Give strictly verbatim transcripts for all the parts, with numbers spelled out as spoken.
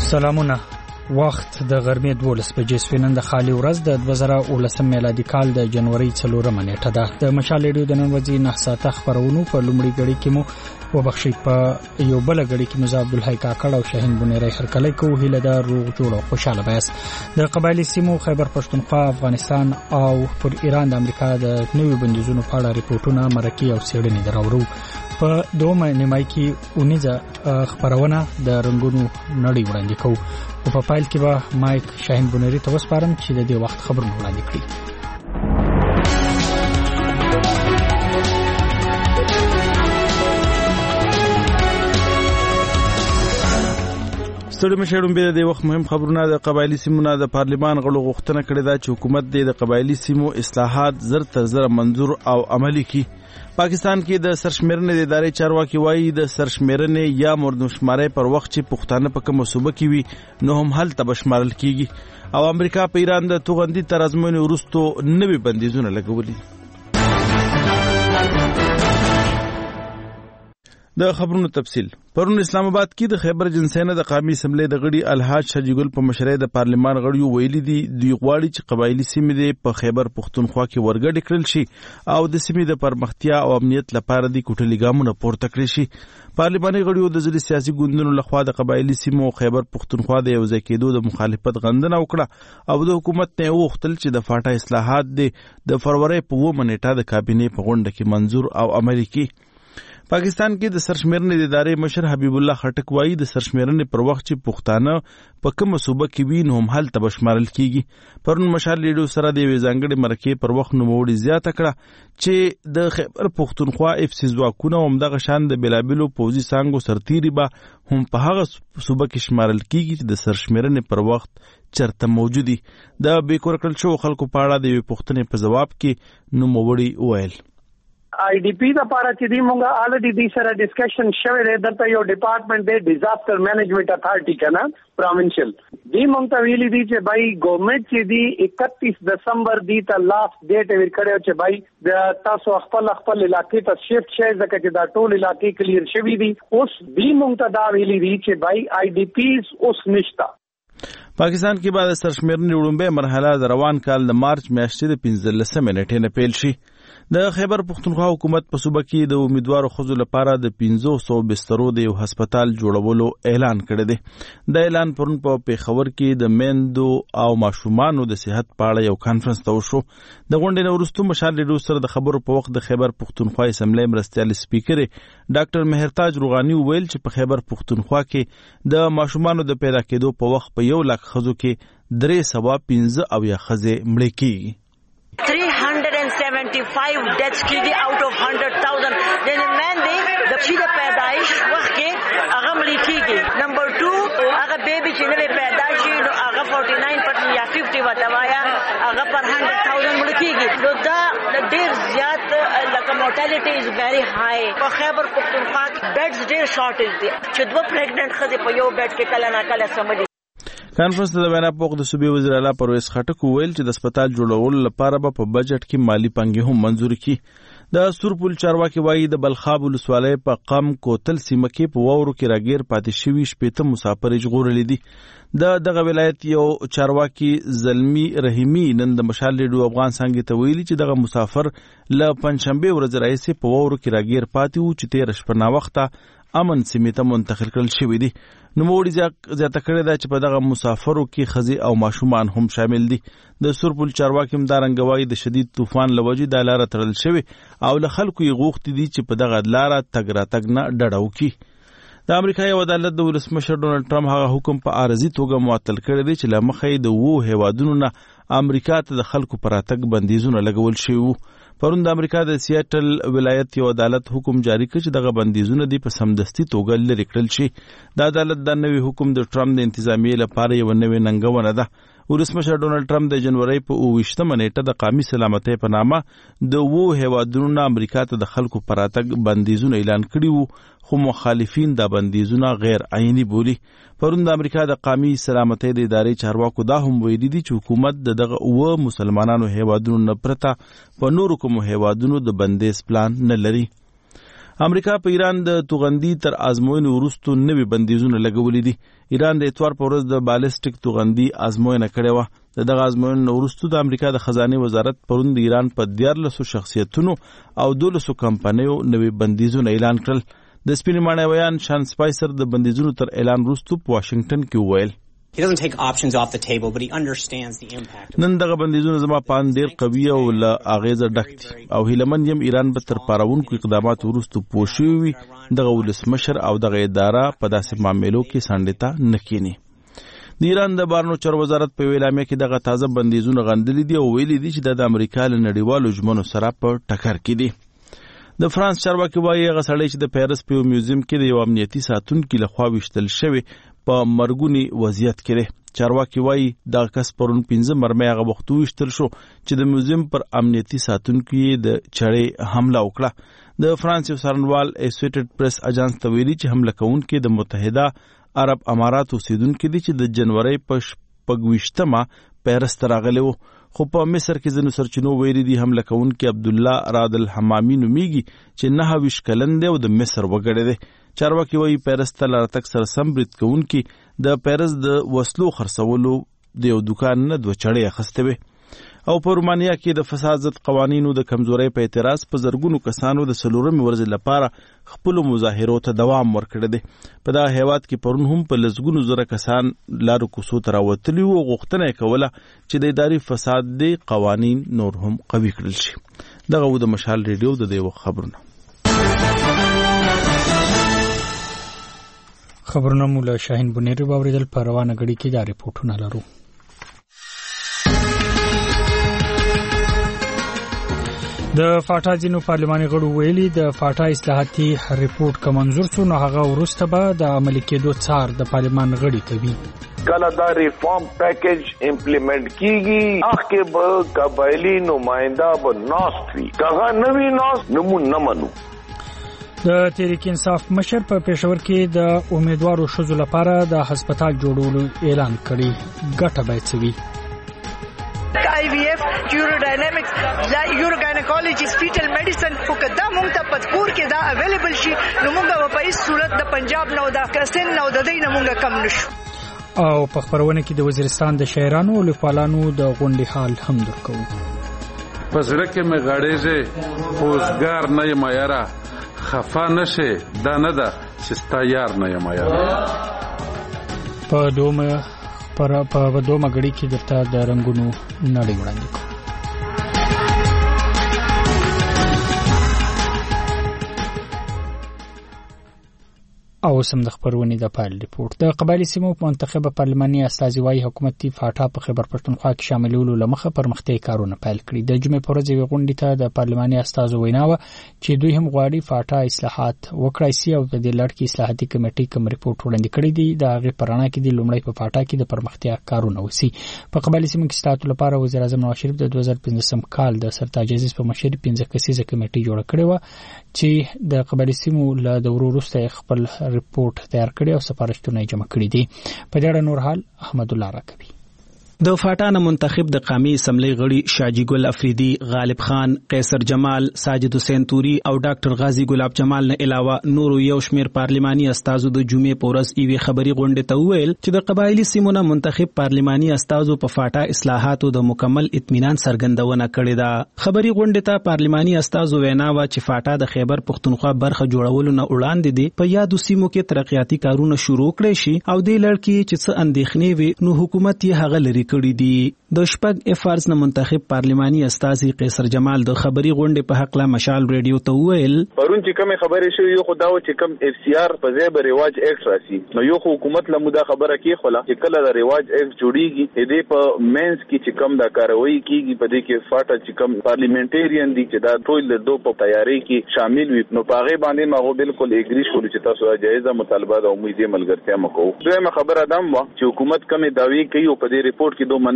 سلامونه. وخت د غرمې دولس بجې سپینن د خالي ورځ د دوه زره اوولسم میلادي کال د جنوري څلورمه نیټه ده. د مشال ریډیو د نن ورځې نه ساعته خبرونو په لومړي غړي کې مو وبخښید په یو بل غړي کې مو عبدالحی کاکړ او شاهین بنيري هرکلی کو هیله د روغ جوړ او خوشاله بیاس. د قبایلی سیمو خیبر پښتونخوا، افغانستان او پر ایران د امریکا د نوي بندیزونو په اړه ریپورتونه، مرکې او څېړنې دراوړو. په دومره نیمای کې اونیزه خبرونه د رنگونو نړۍ وړاندې کوو او په پایل کې به مایک شاهین بنيري ته وسپارم چې د دې وخت خبرونه وړاندې کړي. ستړي مشرون به د وخت مهم خبرونه. د قبایلی سیمو د پارلمان غړو غوښتنه کړې ده چې حکومت د قبایلی سیمو اصلاحات زر تر زر منظور او عملی کړي. پاکستان کې د سرشمیرنې د ادارې چارواکي وایي د سرشمیرنې یا مردمشمارۍ پر وخت چې پښتانه په کومه صوبه کې وي نو هم هلته بشمارل کیږي او امریکا په ایران د توغندي تر ازموینې وروسته نوي بندیزونه لګولي. د خبرونو تفصیل. پرون اسلام آباد کې د خیبر جنسینه د قومي اسمبلی د غړي الحاج شجګل په مشرۍ د پارلمان غړیو ویلي دي دوی غواړي چې قبایلی سیمې په خیبر پښتونخوا کې ورګډ کړل شي او د سیمې د پرمختیا او امنیت لپاره د کوټلي ګامونه پورته کړی شي. پارلماني غړیو د ځلې سیاسي ګوندونو لخوا د قبایلی سیمو خیبر پښتونخوا د یوځای کېدو د مخالفت غندنه وکړه او د حکومت نه وغوښتل چې د فاټا اصلاحات د فروری په اوومه نیټه د کابینې په غونډه کې منظور او عملي کړي. پاکستان کې د سرشمیرنې د ادارې مشر حبیب الله خټک وایي د سرشمیرنې پر وخت چې پښتانه په کومه صوبه کې وي نو هم هلته بشمارل کیږي. پرون مشال ریډیو سره د یوې ځانګړې مرکې پر وخت نوموړي زیاته کړه چې د خیبر پښتونخوا اف سی ځواکونه همدغه شان د بېلابېلو پوځي څانګو سرتیري به هم په هغه صوبه کې شمارل کیږي چې د سرشمیرنې پر وخت چرته موجودي. د بېکور کړل شوو خلکو په اړه د یوې پوښتنې په ځواب کې نوموړي وویل آئی ڈی پی دا پارا چې دی مونږه آلریډي دی سره ډسکشن شوی دی. دلته یو ډپارټمنټ دی ډیزاستر مینجمنٹ اتھارټي کنه پروینشل دی مونږ ته ویلي دی چې بای ګورنمنت چې دی اکتیس دسمبر دی ته لاست ډیټ ور کړو چې بای د تاسو خپل خپل علاقې ته شفت شئ ځکه چې دا ټول علاقې کلیر شوی دي. اوس دی مونږ ته دا ویلي دی چې بای آئی ڈی پیز اوس نشتا. پاکستان کې بعد سرشمیرنې وړاندې مرحله د روان کال د مارچ میاشتې د پنځلسمې نیټې نه پیل شي. د خیبر پښتونخوا حکومت په صوبه کې د امیدوارو ښځو لپاره د پنځه سوه بسترو د یو هسپتال جوړولو اعلان کړی دی. د اعلان پرون په پیښور کې د میندو او ماشومانو د صحت په اړه یو کانفرنس ته وشو. د غونډې نه وروسته مشال ریډیو سره د خبرو په وخت د خیبر پښتونخوا اسمبلی مرستیال سپیکر ډاکټر مهرتاج روغاني وویل چې په خیبر پښتونخوا کې د ماشومانو د پیدا کېدو په وخت په یو لک ښځو کې درې سوه پنځه اویا ښځې مړې کېږي. three hundred seventy-five deaths کیږي out of one hundred thousand. یعنی مین دی د چې د پیدایش وخت کې هغه مړی کیږي. نمبر ټو هغه بیبي چې نوې پیدا شي نو هغه forty-nine percent یا fifty وتاوایا هغه پر one hundred thousand مړ کیږي. نو دا ډیر زیات لکه mortality is very high. په خیبر پښتونخوا کې بیډز ډیر شارټیج دي چې دوه پریګننټ ښځې په یو بیډ کې کله نه کله سمدي. کانفرنس د وینا په وخت د صوبې وزیر اعلی پرویز خټک وویل چې د هسپتال جوړولو لپاره به په بجټ کې مالی پانګې هم منظور کړي. د سورپل چارواکي وایي د بلخاب ولسوالۍ په قم کوتل سیمه کې په واورو کې راګیر پاتې شوي شپېته مسافر ژغورلي دي. د دغه ولایت یو چارواکي زلمی رحیمی نن د مشال ریډیو افغان څنګه ته ویلي چې دغه مسافر له پنځشنبه ورځې راهیسې په واورو کې راګیر پاتې وو چې تېره شپه ناوخته امن سیمې ته منتقل کړل شوي دي. نوموړي زیاته کړې ده چې په دغه مسافرو کې ښځې او ماشومان هم شامل دي. د سورپل چارواکي همدارنګه وایي د شدید طوفان له وجې دا لاره تړل شوې او له خلکو یې غوښتي دي چې په دغه لاره تګ راتګ نه ډډه وکړي. د امریکا یو عدالت د ولسمشر ډونالډ ټرمپ هغه حکم په عارضي توګه معطل کړی دی چې له مخه یې د اوو هیوادونو نه امریکا ته د خلکو پر راتګ بندیزونه لګول شوي وو. پرون د امریکا د سیاټل ولایت یو عدالت حکم جاری کړ چې دغه بندیزونه دی په سمدستي توګه لرې کړل شي. د عدالت دا نوی حکم د ټرمپ د انتظامیې لپاره یو نوې ننګونه ده. ولسمشر ډونالډ ټرمپ د جنوري په اوویشتمه نیټه د قومي سلامتۍ په نامه د اوو هیوادونو نه امریکا ته د خلکو پر راتګ بندیزونه اعلان کړي وو خو مخالفین دا بندیزونه غیر عیني بولي. پرون د امریکا د قومي سلامتۍ د ادارې چارواکو دا هم ویلي دي چې حکومت د دغه اوه مسلمانانو هیوادونو نه پرته په نورو کومو هیوادونو د بندیز پلان نه لري. امریکا په ایران د توغندي تر ازموینې وروسته نوي بندیزونه لګولي دي. ایران د اتوار په ورځ د بالستیک توغندي ازموینه کړې وه. دغه ازموینې وروسته د امریکا د خزانه وزارت پرون د ایران په دیارلسو شخصیتونو او دولسو کمپنیو نوي بندیزونه اعلان کړل. د سپینې ماڼۍ ویان شان سپایسر د بندیزونو تر اعلان وروسته په واشنگټن کې وویل He doesn't take options off the table, but he understands the impact. نن دغه بندیزونه زما پان ډیر قوي او له اغیزه ډک دي او هیلمن یم ایران به تر پاراونکو اقدامات وروسته پوښي وي دغه ولسمشر او دغه اداره په داسې معاملو کې سانډیتا نکینی. د ایران د بهرنیو چارو وزارت په اعلامیه کې دغه تازه بندیزونه غندلي دي او ویلي دي چې د امریکا له نړیوالو ژمنو سره په ټکر کې دي. د فرانس چارواکي وایي هغه سړی چې د پیرس په میوزیم کې د یو امنیتي ساتونکي لخوا ویشتل شوی په مرګونی وضعیت کې دی. چارواکي وایي دغه کس پرون پنځه مرمۍ هغه وخت ویشتل شو چې د میوزیم پر امنیتي ساتونکي د چړې حمله وکړه. د فرانس یو څارنوال اسوسییټډ پریس اجانس ته ویلي چې حمله کوونکي د متحده عرب امارات اوسیدونکي دي چې د جنوري په شپږ ویشتمه پیرس ته راغلي وو. خو په مصر کې ځینو سرچینو ویلي دي حمله کوونکي عبدالله راد الحمامي نومیږي چې نهه ویشت کلن دی او د مصر وګړی دی. چارواکي وایي پیرس ته له راتګ سره سم برید کوونکي د پیرس د وسلو خرڅولو د یو دوکان نه دوه چړې اخیستې وې. او په رومانیا کې د فساد ضد قوانینو د کمزورۍ په اعتراض په زرګونو کسانو د څلورمې ورځې لپاره خپلو مظاهرو ته دوام ورکړی دی. په دغه هیواد کې پرون هم په لسګونو زره کسان لارو کوڅو ته راوتلي وو او غوښتنه یې کوله چې د اداري فساد د قوانین نور هم قوي کړل شي. دغه و د مشال ریډیو د دې وخت خبرونه. خبرونه مولا شاهین بنيري باوریدل په روانه غړي کې دا ریپورتونه لرو. د فاټا ځینو پارلماني غړو ویلي د فاټا اصلاحاتي ریپورت که منظور شو نو هغه وروسته به د عملي کېدو څار د پارلمان غړي کوي. کله دا ریفارم پیکیج امپلیمنٹ کیږي هغه به قبایلی نمائنده به ناست وي کغه نوی ناست نمو نمنو. د تحریک انصاف مشر په پېښور کې د امیدوارو شذو لپاره د هسپتال جوړولو اعلان کړی. ګټه باید څه وي؟ آی وی ایف یوروډاینامکس یوروګاینیکولوژي فیټل میډیسن خو کدا مونږ ته پدکور کې دا اویلیبل شي نو مونږ په هیڅ صورت د پنجاب نو د کسن نو د دې نمونږ کم نشو. او په خبرونه کې د وزیرستان د شاعرانو او لیکوالانو د غونډې حال هم درکو. پسره کې مې غړېږي خوځګار نه یم یاره خفا نشه دا نه ده چې ستا یار نه یم یاره. په دومره پر په دومره غړي کې درته د رنگونو نړۍ وړاندې کوم. او سم د خبرونې د پایل ریپورت. د قبایلی سیمو منتخبه پارلماني استازي حکومت فاټا په خیبر پښتونخوا کې شاملولو لمخه پرمختیا کارونه پیل کړي. د جمعې په ورځ یې غونډې ته د پارلماني استازو ویناوه چې دوی هم غواړي فاټا اصلاحات وکړي سي او د دې لړ کې اصلاحاتي کمیټې کوم ریپورت وړاندې کړی دی. د هغه پرانا کې د لومړی په فاټا کې د پرمختیا کارونه وسی. په قبایلی سیمو کې ستاسو لپاره وزیر اعظم نواز شریف د دوه زره پنځم کال د سرتاج عزیز په مشرۍ پنځه کسیزه کمیټې جوړه کړې و چې د قبایلی سیمو له دورو وروسته خپل ریپورت تیار کړی او سفارشتونه جمع کړي دي. په دې اړه نور حال احمد الله راکوي. د فاټا منتخب د قومي اسمبلی غړي شاجی ګل افریدي، غالب خان، قیصر جمال، ساجد حسین توري او ډاکټر غازی ګلاب جمال نه علاوه نورو یو شمیر پارلماني استازو د جمعې په ورځ ایوي خبري غونډه ته ویل چې د قبایلی سیمونو منتخب پارلماني استازو په فاټا اصلاحاتو د مکمل اطمینان څرګندونه کړې ده. خبري غونډه ته پارلماني استازو ویناوه چې فاټا د خیبر پښتونخوا برخه جوړولو نه وړاندې دي په یادو سیمو کې ترقیاتي کارونه شروع کړي شي او د لړ کې چې څه اندېښنې وي نو حکومت یې هغه لري کړی دی. د شپږ افارز نه منتخب پارلماني استازي قیصر جمال د خبري غونډې په حق لا مشال ریډیو ته ویل پرون چې کوم خبرې شوې یو خداو چې کوم اف سی آر په ځای به رواج ایکټ راسي نو یو حکومت له مودا خبره کې خلا چې کله د رواج ایکټ جوړیږي دې په مینس کې چې کوم د کاروایی کیږي په دې کې فاټا چې کوم پارلیمنټریان دي چې دا ټول د دوه په تیاری کې شامل وي نو په هغه باندې ما بالکل اګری شول چې تاسو جایزه مطالبه او امید ملګرتیا مکو. دویمه خبره دام و چې حکومت کومه داوی کوي په دې ریپورت کې دوه منلیم دي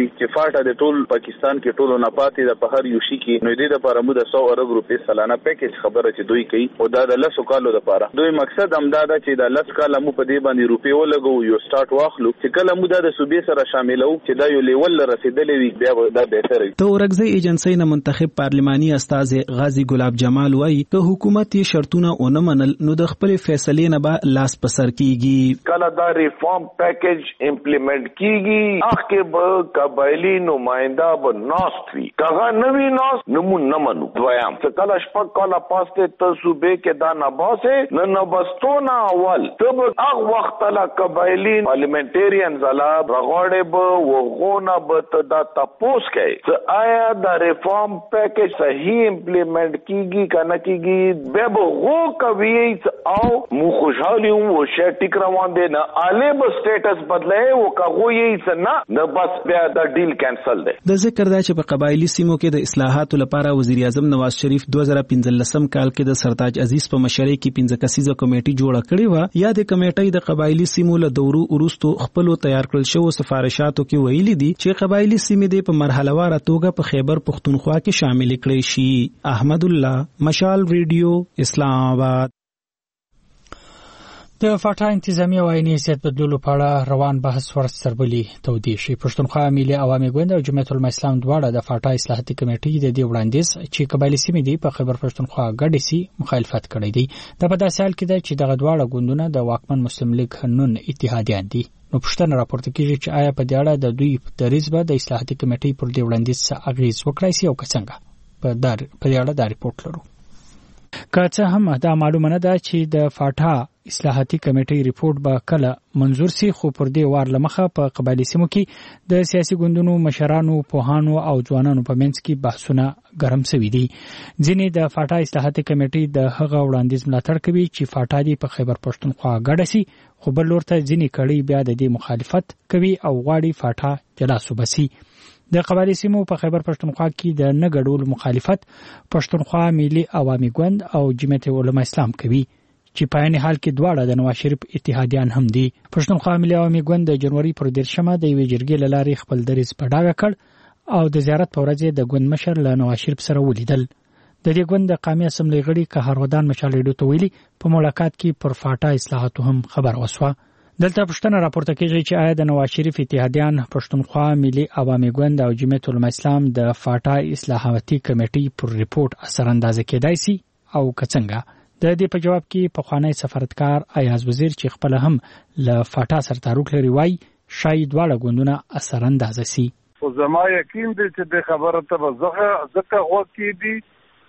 چې فاټا د ټول پاکستان کې ټول نه پاتې د په هر یو شي کې نو دې لپاره موږ د سو ارب روپې سالانه پیکیج خبره چې دوی کوي او دا د لسو کالو لپاره دوی مقصد هم دا ده چې د لس کاله مو په دې باندې روپې ولګو یو سٹارټ واخلو چې کله موږ د صوبې سره شاملو چې دا یو لیول رسیدلې وي بیا دا بهتر وي. ته ورغزي ایجنسی نه منتخب پارلماني استاد غازی ګلاب جمال وایي که حکومت یې شرطونه ونه منل نو د خپل فیصلې نه به لاس پسر کیږي. کله دا ریفارم پیکیج امپلیمنٹ کیږي اخکې به قبایلی نمائنده به ناست وي کغه نوی ناست نمو نه منو. دویم چې کله شپږ کاله پاسته ته صوبې کې دا نه باسه نه نه بستونه اول ته به هغه وخت لا قبایلی پارلیمنټریان زلا رغړې به وغونه به ته دا تاسو کوي چې آیا دا ریفارم پیکیج صحیح امپلیمنٹ کیږي کنه کیږي به به غو کوي او مو خوشحالي وو شې ټیک روان دي نه اله به سټیټس بدلې او کغه یې نه نه بس بیا دا ډیل کینسل دی. د ذکر دا چې په قبایلی سیمو کې د اصلاحاتو لپاره وزیر اعظم نواز شریف دوه زره پنځلسم کال کې د سرتاج عزیز په مشرۍ کې پنځه کسیزه کمیټه جوړه کړې و. یا د کمیټې د قبایلی سیمو له دورو وروستو خپل تیار کړل شو سفارشاتو کې ویلي دي چې قبایلی سیمې د په مرحله واره توګه په خیبر پختونخوا کې شامل کړي شي. احمد الله مشال ریډیو اسلام آباد. د فاټا انتظامی او عیني حیثیت بدلولو په اړه روان بحث ورسربلی تودې شي. پښتونخوا ملي عوامي ګوند او جمعیت الاسلام دواړه د فاټا اصلاحاتي کمیټې د دې وړاندیز چې قبایلی سیمې دی په خیبر پښتونخوا ګډې سي مخالفت کړی دی. دا په داسې حال کې ده چې دغه دواړه ګوندونه د واکمن مسلم لیگ نون اتحادیان دي. نو پښتنه راپورته کیږي چې آیا په دې اړه د دوی د ریزبه د اصلاحاتي کمیټې پر دې وړاندیز څه اغیز وکړای شي او څنګه په دار په دې اړه دا ریپورت لرو. که څه هم دا معلومه نه ده چې د فاټا اصلاحاتي کمیټې ریپورت به کله منظور سي خو پر دې وار لمخه په قبایلی سیمو کې د سیاسي ګوندونو مشرانو پوهانو او ځوانانو په منځ کې بحثونه ګرم شوي دي. ځینې د فاټا اصلاحاتي کمیټې د هغه وړاندیز ملاتړ کوي چې فاټا دی په خیبر پښتونخوا ګډه سي خو بل لور ته ځینې کړي بیا د دې مخالفت کوي او غواړي فاټا جلا صوبه سي. د قبایلی سیمو په خیبر پښتونخوا کې د نه ګډول مخالفت پښتونخوا ملي عوامي ګوند او جمعیت الاسلام کوي چې په عین حال کې دواړه د نواز شریف اتحادیان هم دي. پښتونخوا ملي عوامي ګوند د جنوري پر دیرشمه د یوې جرګې له لارې خپل دریځ په ډاګه کړ او د زیارت په ورځ د ګوند مشر له نواز شریف سره ولیدل. د دې ګوند د قومي اسمبلی غړي قهرودان مشالېډو ته ویلي په ملاقات کې پر فاټا اصلاحاتو هم خبر وسوه. دلته پښتنه راپورته کیږي چې آیا د نواز شریف اتحادیان پښتونخوا ملي عوامي ګوند او جمعیت الاسلام د فاټا اصلاحاتي کمیټې پر ریپورت اثر اندازه کېدای شي او څنګه. د دې په جواب کې پخوانی سفارتکار ایاز وزیر چې خپل هم له فاټا سره تعلق لري وایي شاید دواړه ګوندونه اثر اندازه سي. خو زما یقین دی چې د خبره ته زغه ځکه وکړي دي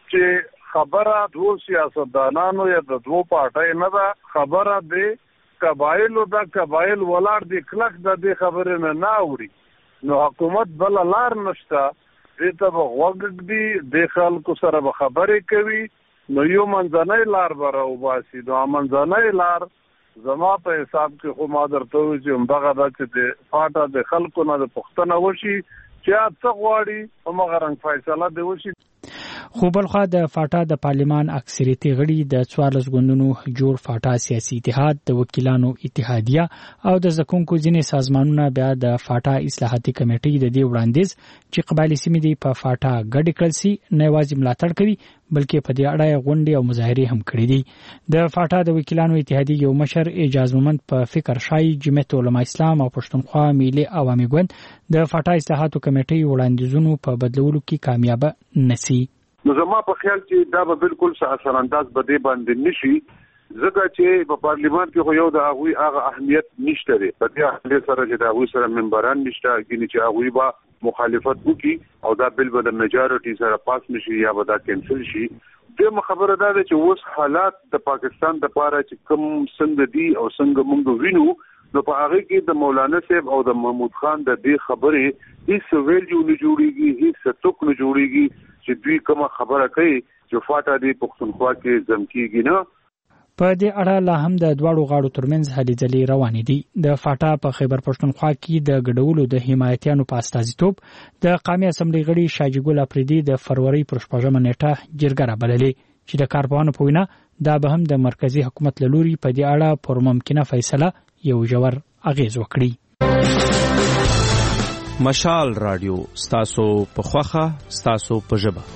چې خبره دوه سیاستدانانو یا د دوه پارټۍ نه ده خبره دی قبایلو دا قبایل ولار دی کلک د دې خبره نه ناوري نو حکومت بل لار نشته دې ته وګړي د خلکو سره به خبرې کوي نو یو منځنۍ لار به راوباسي. دا منځنۍ لار زما په حساب کې خو ما درته وایي چې همدغه ده چې د فاټا د خلکو نه د پوښتنه وشي چې څه غواړي همغه رنګ فیصله دې وشي. خو بلخوا د فاټا د پارلمان اکثریتي غړي د څوارلس ګوندونو جوړ فاټا سیاسي اتحاد د وکیلانو اتحادیه او د زکونکو ځینې سازمانونه بیا د فاټا اصلاحاتي کمیټې د دې وړاندیز چې قبایلی سیمې دی په فاټا ګډ کړل سي نه یوازې ملاتړ کوي بلکې په دې اړه غونډې او مظاهرې هم کړې دي. د فاټا د وکیلانو اتحادیه یو مشر اعجاز مومند په فکر شای جمعیت الاسلام او پښتونخوا ملي عوامي ګوند د فاټا اصلاحاتو کمیټې وړاندیزونو په بدلولو کې کامیاب نشي. نو زما په خیال چې دا به بالکل اثر انداز بده باندې نشي ځکه چې په پارلیمان کې خو یو د هغوی هغه اهمیت نشته دی په دې حالت سره چې د هغوی سره ممبران نشته ګینې چې هغوی به مخالفت وکړي او دا بل به د میجارټي سره پاس نشي یا به دا کینسل شي. دغه خبره دا ده چې اوس حالات د پاکستان د لپاره چې کوم څنګه دي او څنګه موږ وینو نو په هغه کې د مولانا صاحب او د محمود خان د دې خبرې هیڅ ویلیو نه جوړیږي هیڅ ټوک نه جوړیږي چې دوی کومه خبره کوي چې فاټا دی پښتونخوا کې زم کیږي نه. په دې اړه لا هم د دواړو غاړو ترمنځ هلې ځلې روانې دي. د فاټا په خیبر پښتونخوا کې د ګډولو د حمایتیانو په استازیتوب د قومي اسمبلی غړي شاجي ګل افریدي د فروری پر شپږمه نیټه جرګه رابللې چې د کارپوهانو په وینا دا به هم د مرکزی حکومت له لوري په دې اړه پر ممکنه فیصله یو ژور اغیز وکړي. مشال رادیو ستاسو په خوخه ستاسو په ژبه.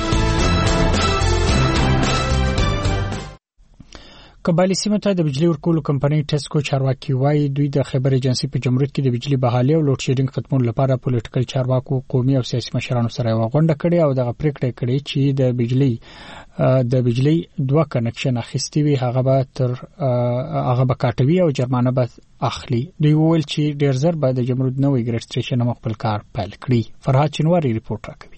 قبایلی سیمه ته د بجلی ورکولو کمپنۍ ټسکو چارواکي وایي دوی د خیبر ایجنسی په جمهوریت کې د بجلی بحالي او لوډ شیډینګ ختمولو لپاره پولیټیکل چارواکو قومي او سیاسي مشرانو سره یو غونډه کړې او دغه پریکړه کړې چې د بجلی د بجلی دوه کنکشن اخیستي وي هغه به تر هغه به کاټوي او جرمانه به اخلي. دوی وویل چې ډیر زر به د جمهوریت نوې ګریډ سټیشن هم خپل کار پیل کړي. فرهاد چنواری ریپورت راکوي.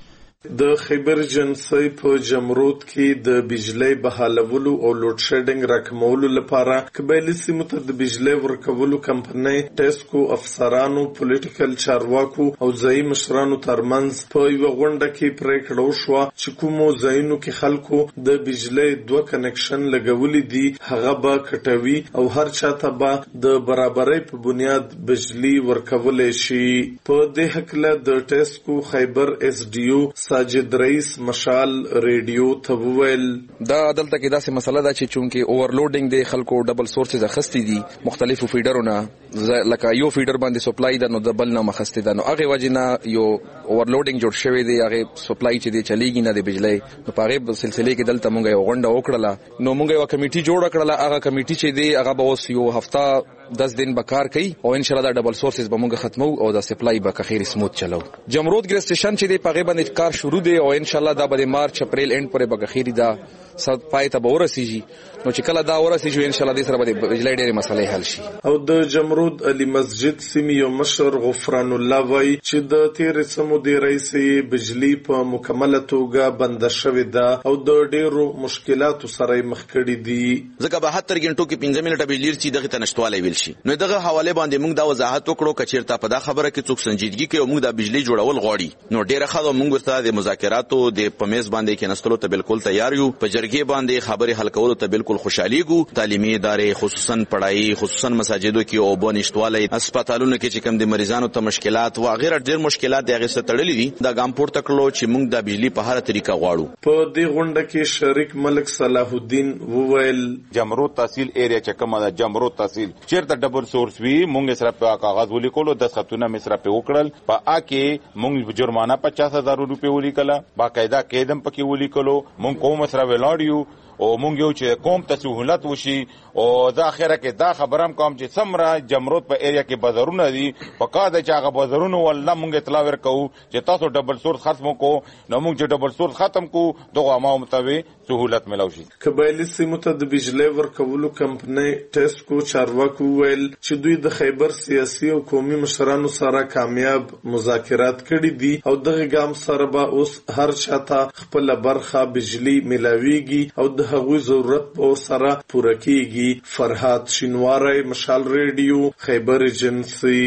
د خیبر ایجنسی په جمهوریت کې د بجلی بحالولو او لوډ شیډینګ راکمولو لپاره قبایلی سیمو ته د بجلی ورکولو کمپنۍ ټسکو افسرانو پولیټیکل چارواکو او ځایي مشرانو ترمنځ په یوه غونډه کې پریکړه وشوه چې کومو ځایونو کې خلکو د بجلی دوه کنکشن لګولي دي هغه به کټوي او هر چاته به د برابرۍ په بنیاد بجلی ورکولی شي. په دې هکله د ټسکو خیبر اس ډي او ساجد رئیس مشال ریډیو ته وویل دا دلته کې داسې مسله ده چې چونکه اوورلوډینګ د خلکو ډبل سورسز اخستې دي مختلفو فیډرونه لکه یو فیډر باندې سپلای ده نو د بل نه مخستې ده نو هغه وجنه یو اوورلوډینګ جوړ شوی دی هغه سپلای چې دی چلیږي نه د بجلی نو په هغه سلسله کې دلته مونږ یو غونډه وکړه نو مونږ یو کمیټي جوړ کړله هغه کمیټي چې دی هغه به اوس یو هفته دس دن به کار کوي او ان شاء الله دا ډبل سورسز به مونږ ختمو او دا سپلای به خیر سموث چلو. جمهوریت ګریډ سټیشن چې دی په هغه باندې کار شروع دی او ان شاء الله دا به مارچ اپریل اند پورې به خیر دا صد پای ته به ورسیږي نو چې کله دا ورسیږي ان شاء الله دې سره به بجلی ډېرې مسلې حل شي. او د جمهوریت علي مسجد سیمې یو مشر غفران الله وایي چې د تیر سمو د رئیس بجلی په مکمله توګه بند شوې ده او د ډېرو مشکلاتو سره مخ کړي دي. ځکه به هتر غنټو کې پنځه منټه بجلی چې دغه تنشتواله ویل شي نو دغه حواله باندې موږ دا وضاحت وکړو کچیرته په دا خبره کې څوک سنجیدګي کوي موږ د بجلی جوړول غواړي نو ډېر خاله موږ ورته د مذاکراتو د پمیز باندې کې نستلو ته بالکل تیار یو. په جرګې باندې خبرې حل کولو ته بالکل خوشاليګو. تعلیمي ادارې خصوصا پړای خصوصا مساجدو کې او بنشتواله هسپتالونو کې چې کوم د مریضانو ته مشکلات او غیر ډېر مشکلات دغه څه تړلې دي دا ګام پورته کړو چې موږ د بجلی په هر طریقه غواړو. په دې غونډه کې شریک ملک صلاح الدین وویل جمهوریت تحصیل ایریا چې کومه ده جمهوریت تحصیل چیرته ډبل سورس وی مونږ سره په کاغذ ولیکلو د خطونه مې سره په وکړل په اکه مونږ جرمانه پچاس هزار روپے ولیکله باقاعده کېدم پکې ولیکلو مونږ کوم سره ولاړیو او مونږ یو چې قوم ته سہولت وشي او دا اخره کې دا خبرم کوم چې سمره جمهوریت په ایریا کې بازارونه دي په کاده چې هغه بازارونه ولله مونږ اطلاع ورکو چې تاسو ډبل سورس ختم کو نو مونږ چې ډبل سورس ختم کو دغه ما مطابق سہولت ملو شي. قبایلی سیمو ته د بجلی ورکولو کمپنۍ ټسکو چارواکو ویل چې دوی د خیبر سیاسي او قومي مشرانو سره کامیاب مذاکرات کړي دي او دغه ګام سره به اوس هر چاته خپل برخه بجلی ملاويږي او د هغوی ضرورت په سره پوره کیږي. فرهاد شینواری مشال ریډیو خیبر ایجنسی.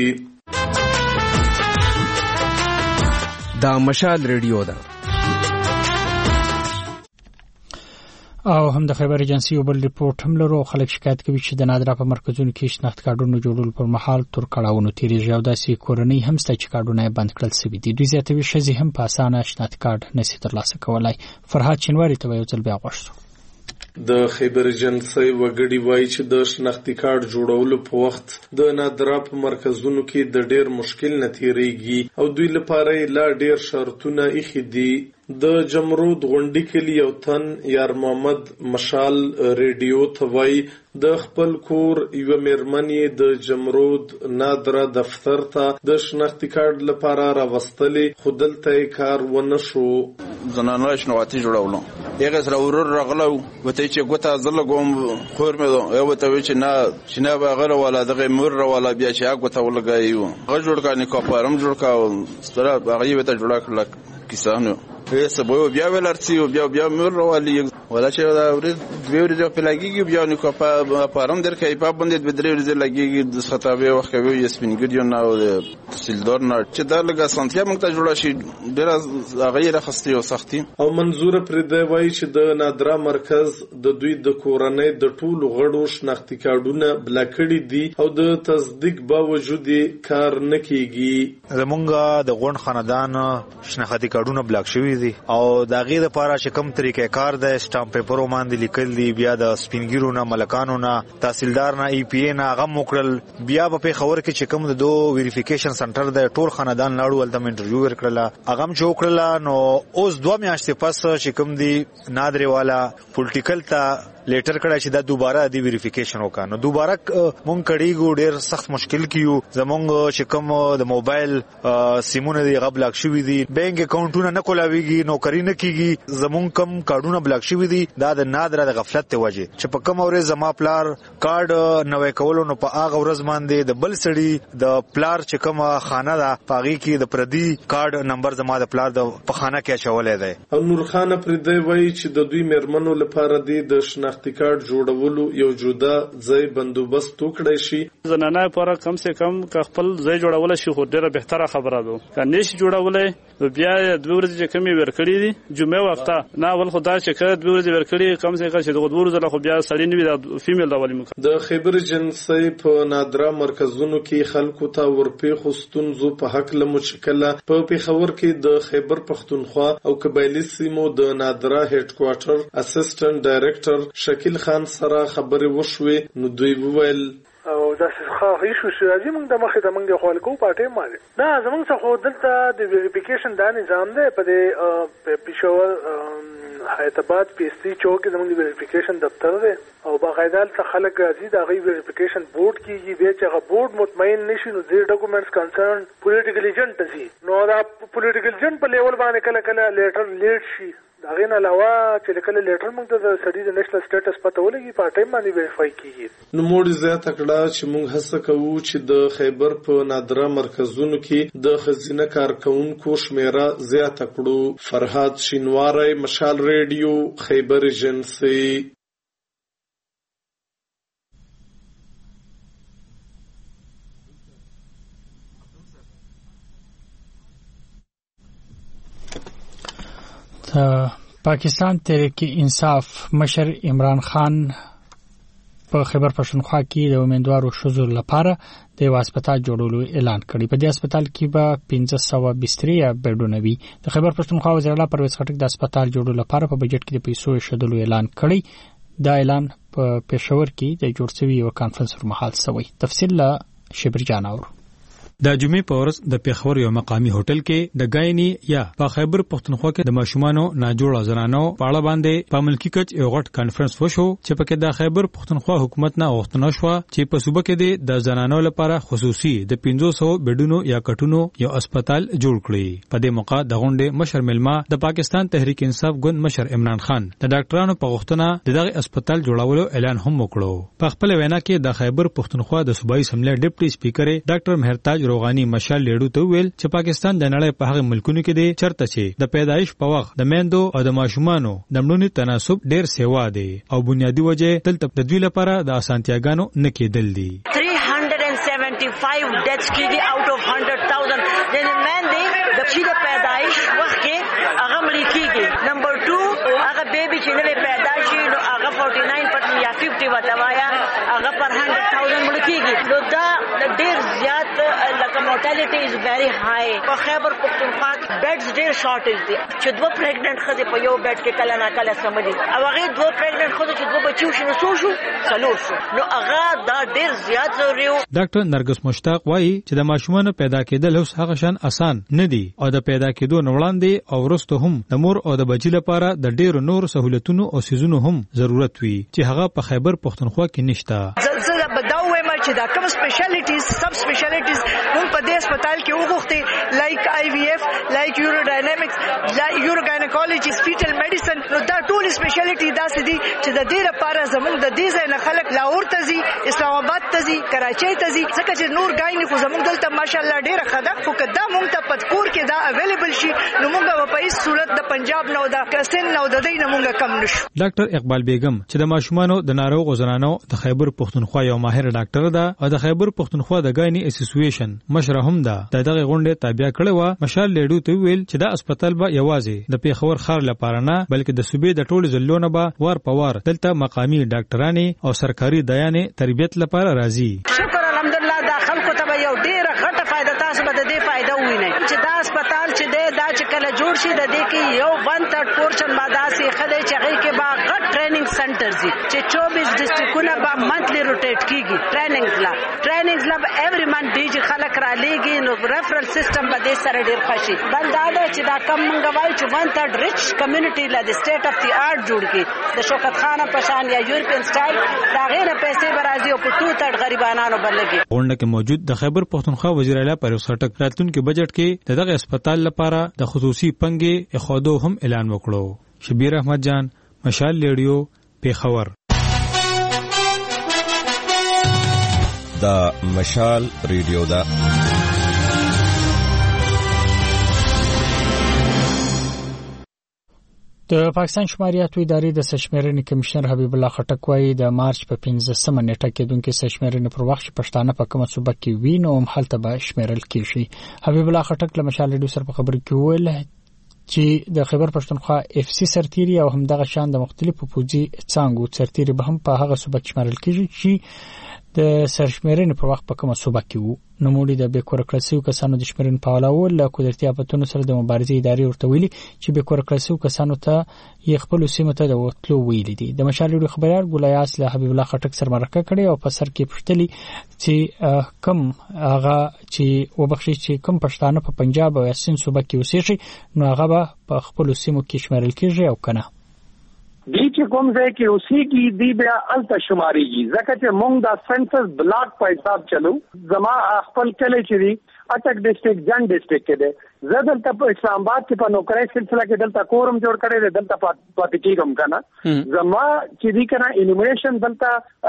دا مشال ریډیو ده او هم د خیبر ایجنسی یو بل ریپورت هم لرو. خلک شکایت کوي چې د نادرا په مرکزونو کې شناخت کارډونو جوړول پر مهال تر کړهونو تیریږي او داسې کورنۍ هم ستا چې کارډونه بند کړل شوي دي. دوی زیاتوي ښځې هم په اسانه شناخت کارډ نشي ترلاسه کولای. فرهاد شینواری ته یو ځل بیا غوښتو. د خیبر ایجنسی وګړي وایي چې د شناختی کارت جوړولو په وخت د نادرا په مرکزونو کې د ډېر مشکل نه تیریږي او دوی لپاره لا ډېر شرطونه ایښي دي. د جمرود غونډې کلی یو تن یار محمد مشال ریډیو ته وایي د خپل کور یو میرمنې د جمرود نادرا دفتر ته د شناختی کارت لپاره راوستلې خو دلته کار ونه شو. زنانه شناختی جوړولو هغه سره ورور راغلو وته چې ګوته زله کوم خور مې یو ته چې نه چې نه بغله ولا دغه مر ولا بیا چې هغه ته ولګایو هغه جوړ کاني کوپارم جوړ کا ستره هغه وته جوړ کړل کیسانو هي سبو بیا ولرسي بیا بیا مر ولا ولا چې دا ورځ دوی ورځ په لګيږي بیا نو کوپارم درکې په باندې د درې ورځې لګيږي د خطابه وخت کوي یسپینګریو نه تحصیلدار نه چې دا لګه سنتیا موږ ته جوړ شي ډېر غیر خستي او سختي. او منظور پر دی وایي چې د نادرا مرکز د دوی د کورنۍ د ټولو غړو شناختی کارډونه بلا کړي دي او د تصدیق باوجود کار نه کیږي. زمونږ د غونډ خاندان شناختی کارډونه بلاک شوي شوی دي او دا غي د لپاره چې کوم طریقې کار د سټامپ پیپرو باندې لیکل دي بیا د سپینګیرو نه ملکانو نه تحصیلدار نه ای پی ای نه غم وکړل بیا په خبر کې چې کوم د دو ویریفیکیشن سنټر د ټول خاندان لاړو ولته انټرویو ورکړل اغم چې وکړل نو اوس دوه میاشتې پس چې کوم دي نادری والا پولیټیکل ته لیټر کړه چې دا دوباره دی ویریفیکیشن وکړو دوباره مونږ کړيګو ډېر سخت مشکل کیو زمونږ چې کوم د موبایل سیمونه دی غبل بلاک شوی دي بانک اکاونټونه نه کولاویږي نوکری نه کیږي زمونږ کم کارډونه بلاک شوی دي دا د نادره د غفلت ته وجه چې په کوم اورې زما پلار کارډ نوې کولو نو په هغه ورځ باندې د بل سړي د پلار چې کوم خانه ده پاغي کې د پردي کارډ نمبر زما د پلار د په خانه کې اچولې ده او نور خان پردی وایي چې د دوی مرمنو لپاره دی د شناختی کارت جوړولو یو جدا ځای بندوبست وکړای شي زنانه لپاره کم سے کم خپل ځای جوړول شي خو ډیره بهتره خبره ده کني شي جوړولې بیا د ورځې کمی ورکړي دي جمعه وخته نه ول خدای چې کړه د ورځې ورکړي کم سے کم چې د ورځې خو بیا سړی نه وي د فیمیل د ولې مخ د خیبر جنسي په نادره مرکزونو کې خلکو ته ورپی خوستونزو په حق له مشکله په پیښور کې د خیبر پختونخوا او قبایلی سیمو د نادره هډ کوارټر اسسټنټ ډایریکټر شکیل خان سره خبرې وشوې نو دوی وویل او دا څه ایشو شي راځي موږ د مخې د موږ خلکو پټه مال دا زموږ څخه خو دلته د ویریفیکیشن دا نظام دی په دې پېښور حیدرآباد پی اس سی چوک زموږ د ویریفیکیشن دفتر دی او باقاعده څخه خلک راځي دا غي ویریفیکیشن بورډ کیږي به چې هغه بورډ مطمئن نشي نو د ډاکومېنټس کنسرن پولیټیکل ایجنټ سي نو دا پولیټیکل ایجنټ په لیول باندې کله کله لیټر لیټ شي دا غین علاوه چې کله لیټر موږ د سړي د نېشنل سټیټس پته ولګي په ټایم باندې ویریفای کیږي نو موږ زیات کړه چې موږ هڅه کوو چې د خیبر په نادره مرکزونو کې د خزینه کارکونکو شمیره زیات کړو فرهاد شینواری مشال ریډیو خیبر ایجنسی پاکستان تحریک انصاف مشر عمران خان په خیبر پښتونخوا کې د امیدوارو شذور لپاره د یو هسپتال جوړولو اعلان کړی په دې هسپتال کې به پنځه سوه بسترې یا بیډونه وي د خیبر پښتونخوا وزیر اعلی پرویز خټک د هسپتال جوړولو لپاره په بجټ کې د پیسو شدلو اعلان کړی دا اعلان په پېښور کې د جوړ شوی یو کانفرنس پر مهال شوی تفصیل له شبر جان اور د جمعې په ورځ د پیښور یو مقامی هوټل کې د غایني یا په خیبر پښتونخوا کې د ماشومانو ناجوړه زنانو په اړه باندې په ملکی کچ یو غټ کانفرنس وشو چې په کې د خیبر پښتونخوا حکومت نه غوښتنه شو چې په صوبه کې د زنانو لپاره خصوصي د پنځه سوه بیډونو یا کټونو یو هسپتال جوړ کړي په دې موقع د غونډې مشر ملما د پاکستان تحریک انصاف ګوند مشر عمران خان د ډاکټرانو په غوښتنه دغه هسپتال جوړولو اعلان هم وکړو په خپل وینا کې د خیبر پښتونخوا د صوبایي اسمبلی ډیپټي سپیکر ډاکټر مهرتاج روغانی مشال لیډو ته ویل چې پاکستان د نړۍ په هغه ملکونو کې دی چرته چې د پیدایش په وخت د میندو او د ماشومانو د مړونې تناسب ډیر سیوا دی او بنیادی وجه دلته د دوی لپاره د اسانتیاګانو نه کېدل دي three hundred seventy-five deaths کېږي out of one hundred thousand د میندې د چې د پیدایش وخت کې هغه مړ کېږي نمبر two هغه بیبي چې نوې پیدا شي نو هغه forty-nine percent یا fifty وتاوایا هغه پر one hundred thousand مړ کېږي نو دا ډیر زیات لکه mortality is very high په خیبر پختونخوا بیډز ډیر شارټیج دي چې دوه پریګننټ خزه په یو بیډ کې کله نه کله سمدي او هغه دوه پریګننټ خزه چې دوه بچو شنو سو شو څلور شو نو هغه دا ډیر زیات ضروري و ډاکټر نرګس مشتاق وایي چې د ماشومانو پیدا کېدل اوس هغه شان آسان نه دي او د پیدا کېدو نوړاندې او ورسته هم د مور او د بچی لپاره د ډیرو نور سہولتونو او سيزونو هم ضرورت وي چې هغه په خیبر پختونخوا کې نشته چې دا کوم سپیشلیټیز سب سپیشلیټیز موږ په دې هسپتال کې وغوښتي لایک آی وی ایف لایک یورو ډاینامیکس یورو ګاینیکولوژي فیټل میډیسن نو دا ټول سپیشلیټي داسې دي چې د دې لپاره زموږ د دې ځای نه خلک لاهور ته ځي اسلام آباد ته ځي کراچۍ ته ځي ځکه چې نور ګایني خو زموږ دلته ماشاءالله ډیره ښه ده خو که دا موږ ته پدکور کې دا اویلیبل شي نو موږ به په هیڅ صورت د پنجاب نه او د کرسن نه او د دې نه موږ کم نشو ډاکټر اقبال بیگم چې د ماشومانو د ناروغ زنانو د خیبر پختونخوا یو ماهر ډاکټر ده او د خیبر پختونخوا د غایني اسوسییشن مشره هم ده د دغه غونډې تابع کړي و مشال لیډو ته ویل چې دا هسپتال به یوازې د پیښور خار لپاره نه بلکې د صوبې د ټولو ضلعونو به وار په وار دلته مقامی ډاکټرانې او سرکاري دایانې تربیت لپاره راځي شکر الحمدلله دا خلکو ته یو ډیره غټه فائدہ تاسو به د دې فائدہ وینئ چې دا هسپتال چې دا چې کله جوړ جوړ شي د دې کې یو ون تھرډ پورشن بادا سي خدای چې هغه کې با غټ ټریننګ سنټرز دي چې چوبیس ډسټریکټونه با منثلی روټیټ کیږي ټریننګز لا ټریننګز لا ایوری منث دی چې خلک را لېږي نو ریفرل سیستم به دې سره ډیر خشي بل دا ده چې دا کم منګوال چې ون تھرډ ریچ کمیونټي لا د سټیټ اف دی آرټ جوړ کی د شوکت خانه پشان یا یورپین سټایل دا غیر پیسې برازي او په ټو تھرډ غریبانو بلګي غونډه کې موجود د خیبر پښتونخوا وزیر اعلی پرویز خټک راتلونکي بجټ کې دغه هسپتال لپاره د خصوصي پنګې اخودو هم اعلان وکړو. شبیر احمد جان، مشال ریډیو، پیښور. دا مشال ریډیو دا د پاکستان شماریاتو ادارې د سشمېرنې کمشنر حبیب الله خټک وايي د مارچ په پنځمه نیټه کې دونکو سشمېرنې پر وخت پښتانه په کومه صوبه کې وینو هم حالت به شمیرل کیږي. حبیب الله خټک له مشال ریډیو سره په خبرو کې ویل چې د خیبر پښتونخوا اف سی سرتيري او هم دغه شان د مختلفو پوځي څانګو سرتيري به هم په هغه صوبه کې شمیرل کیږي چې د سرشمیرنې په وخت په کومه صوبه کې وو. نوموړي د بیکور کلاسیو کسانو د شمیرنې په اړه ول له قدرتي افتونو سره د مبارزې ادارې ورته ویلي چې بیکور کلاسیو کسانو ته یې خپل سیمه ته د وټلو ویلي دي. د مشال خبريال ګولیاس له حبیب الله خټک سره مرکه کړې او په سر کې پښتلي چې کم هغه چې وبخښي چې کم پښتانه په پنجاب او سند صوبه کې اوسېږي نو هغه به په خپل سیمو کې شمیرل کېږي او کنه دی چې کوم ځای کې اوسېږي دی بیا الته شمارېږي ځکه چې موږ د سنسس بلاک په حساب چلو. زما خپل کلی چې دی اټک ډسټریکټ جن ډسټریکټ کې دی زه دلته په اسلام آباد کې په نوکرۍ سلسله کې دلته کورم جوړ کړی دی دلته پاتې کېږم کنه زما چې دی کنه انومریشن دلته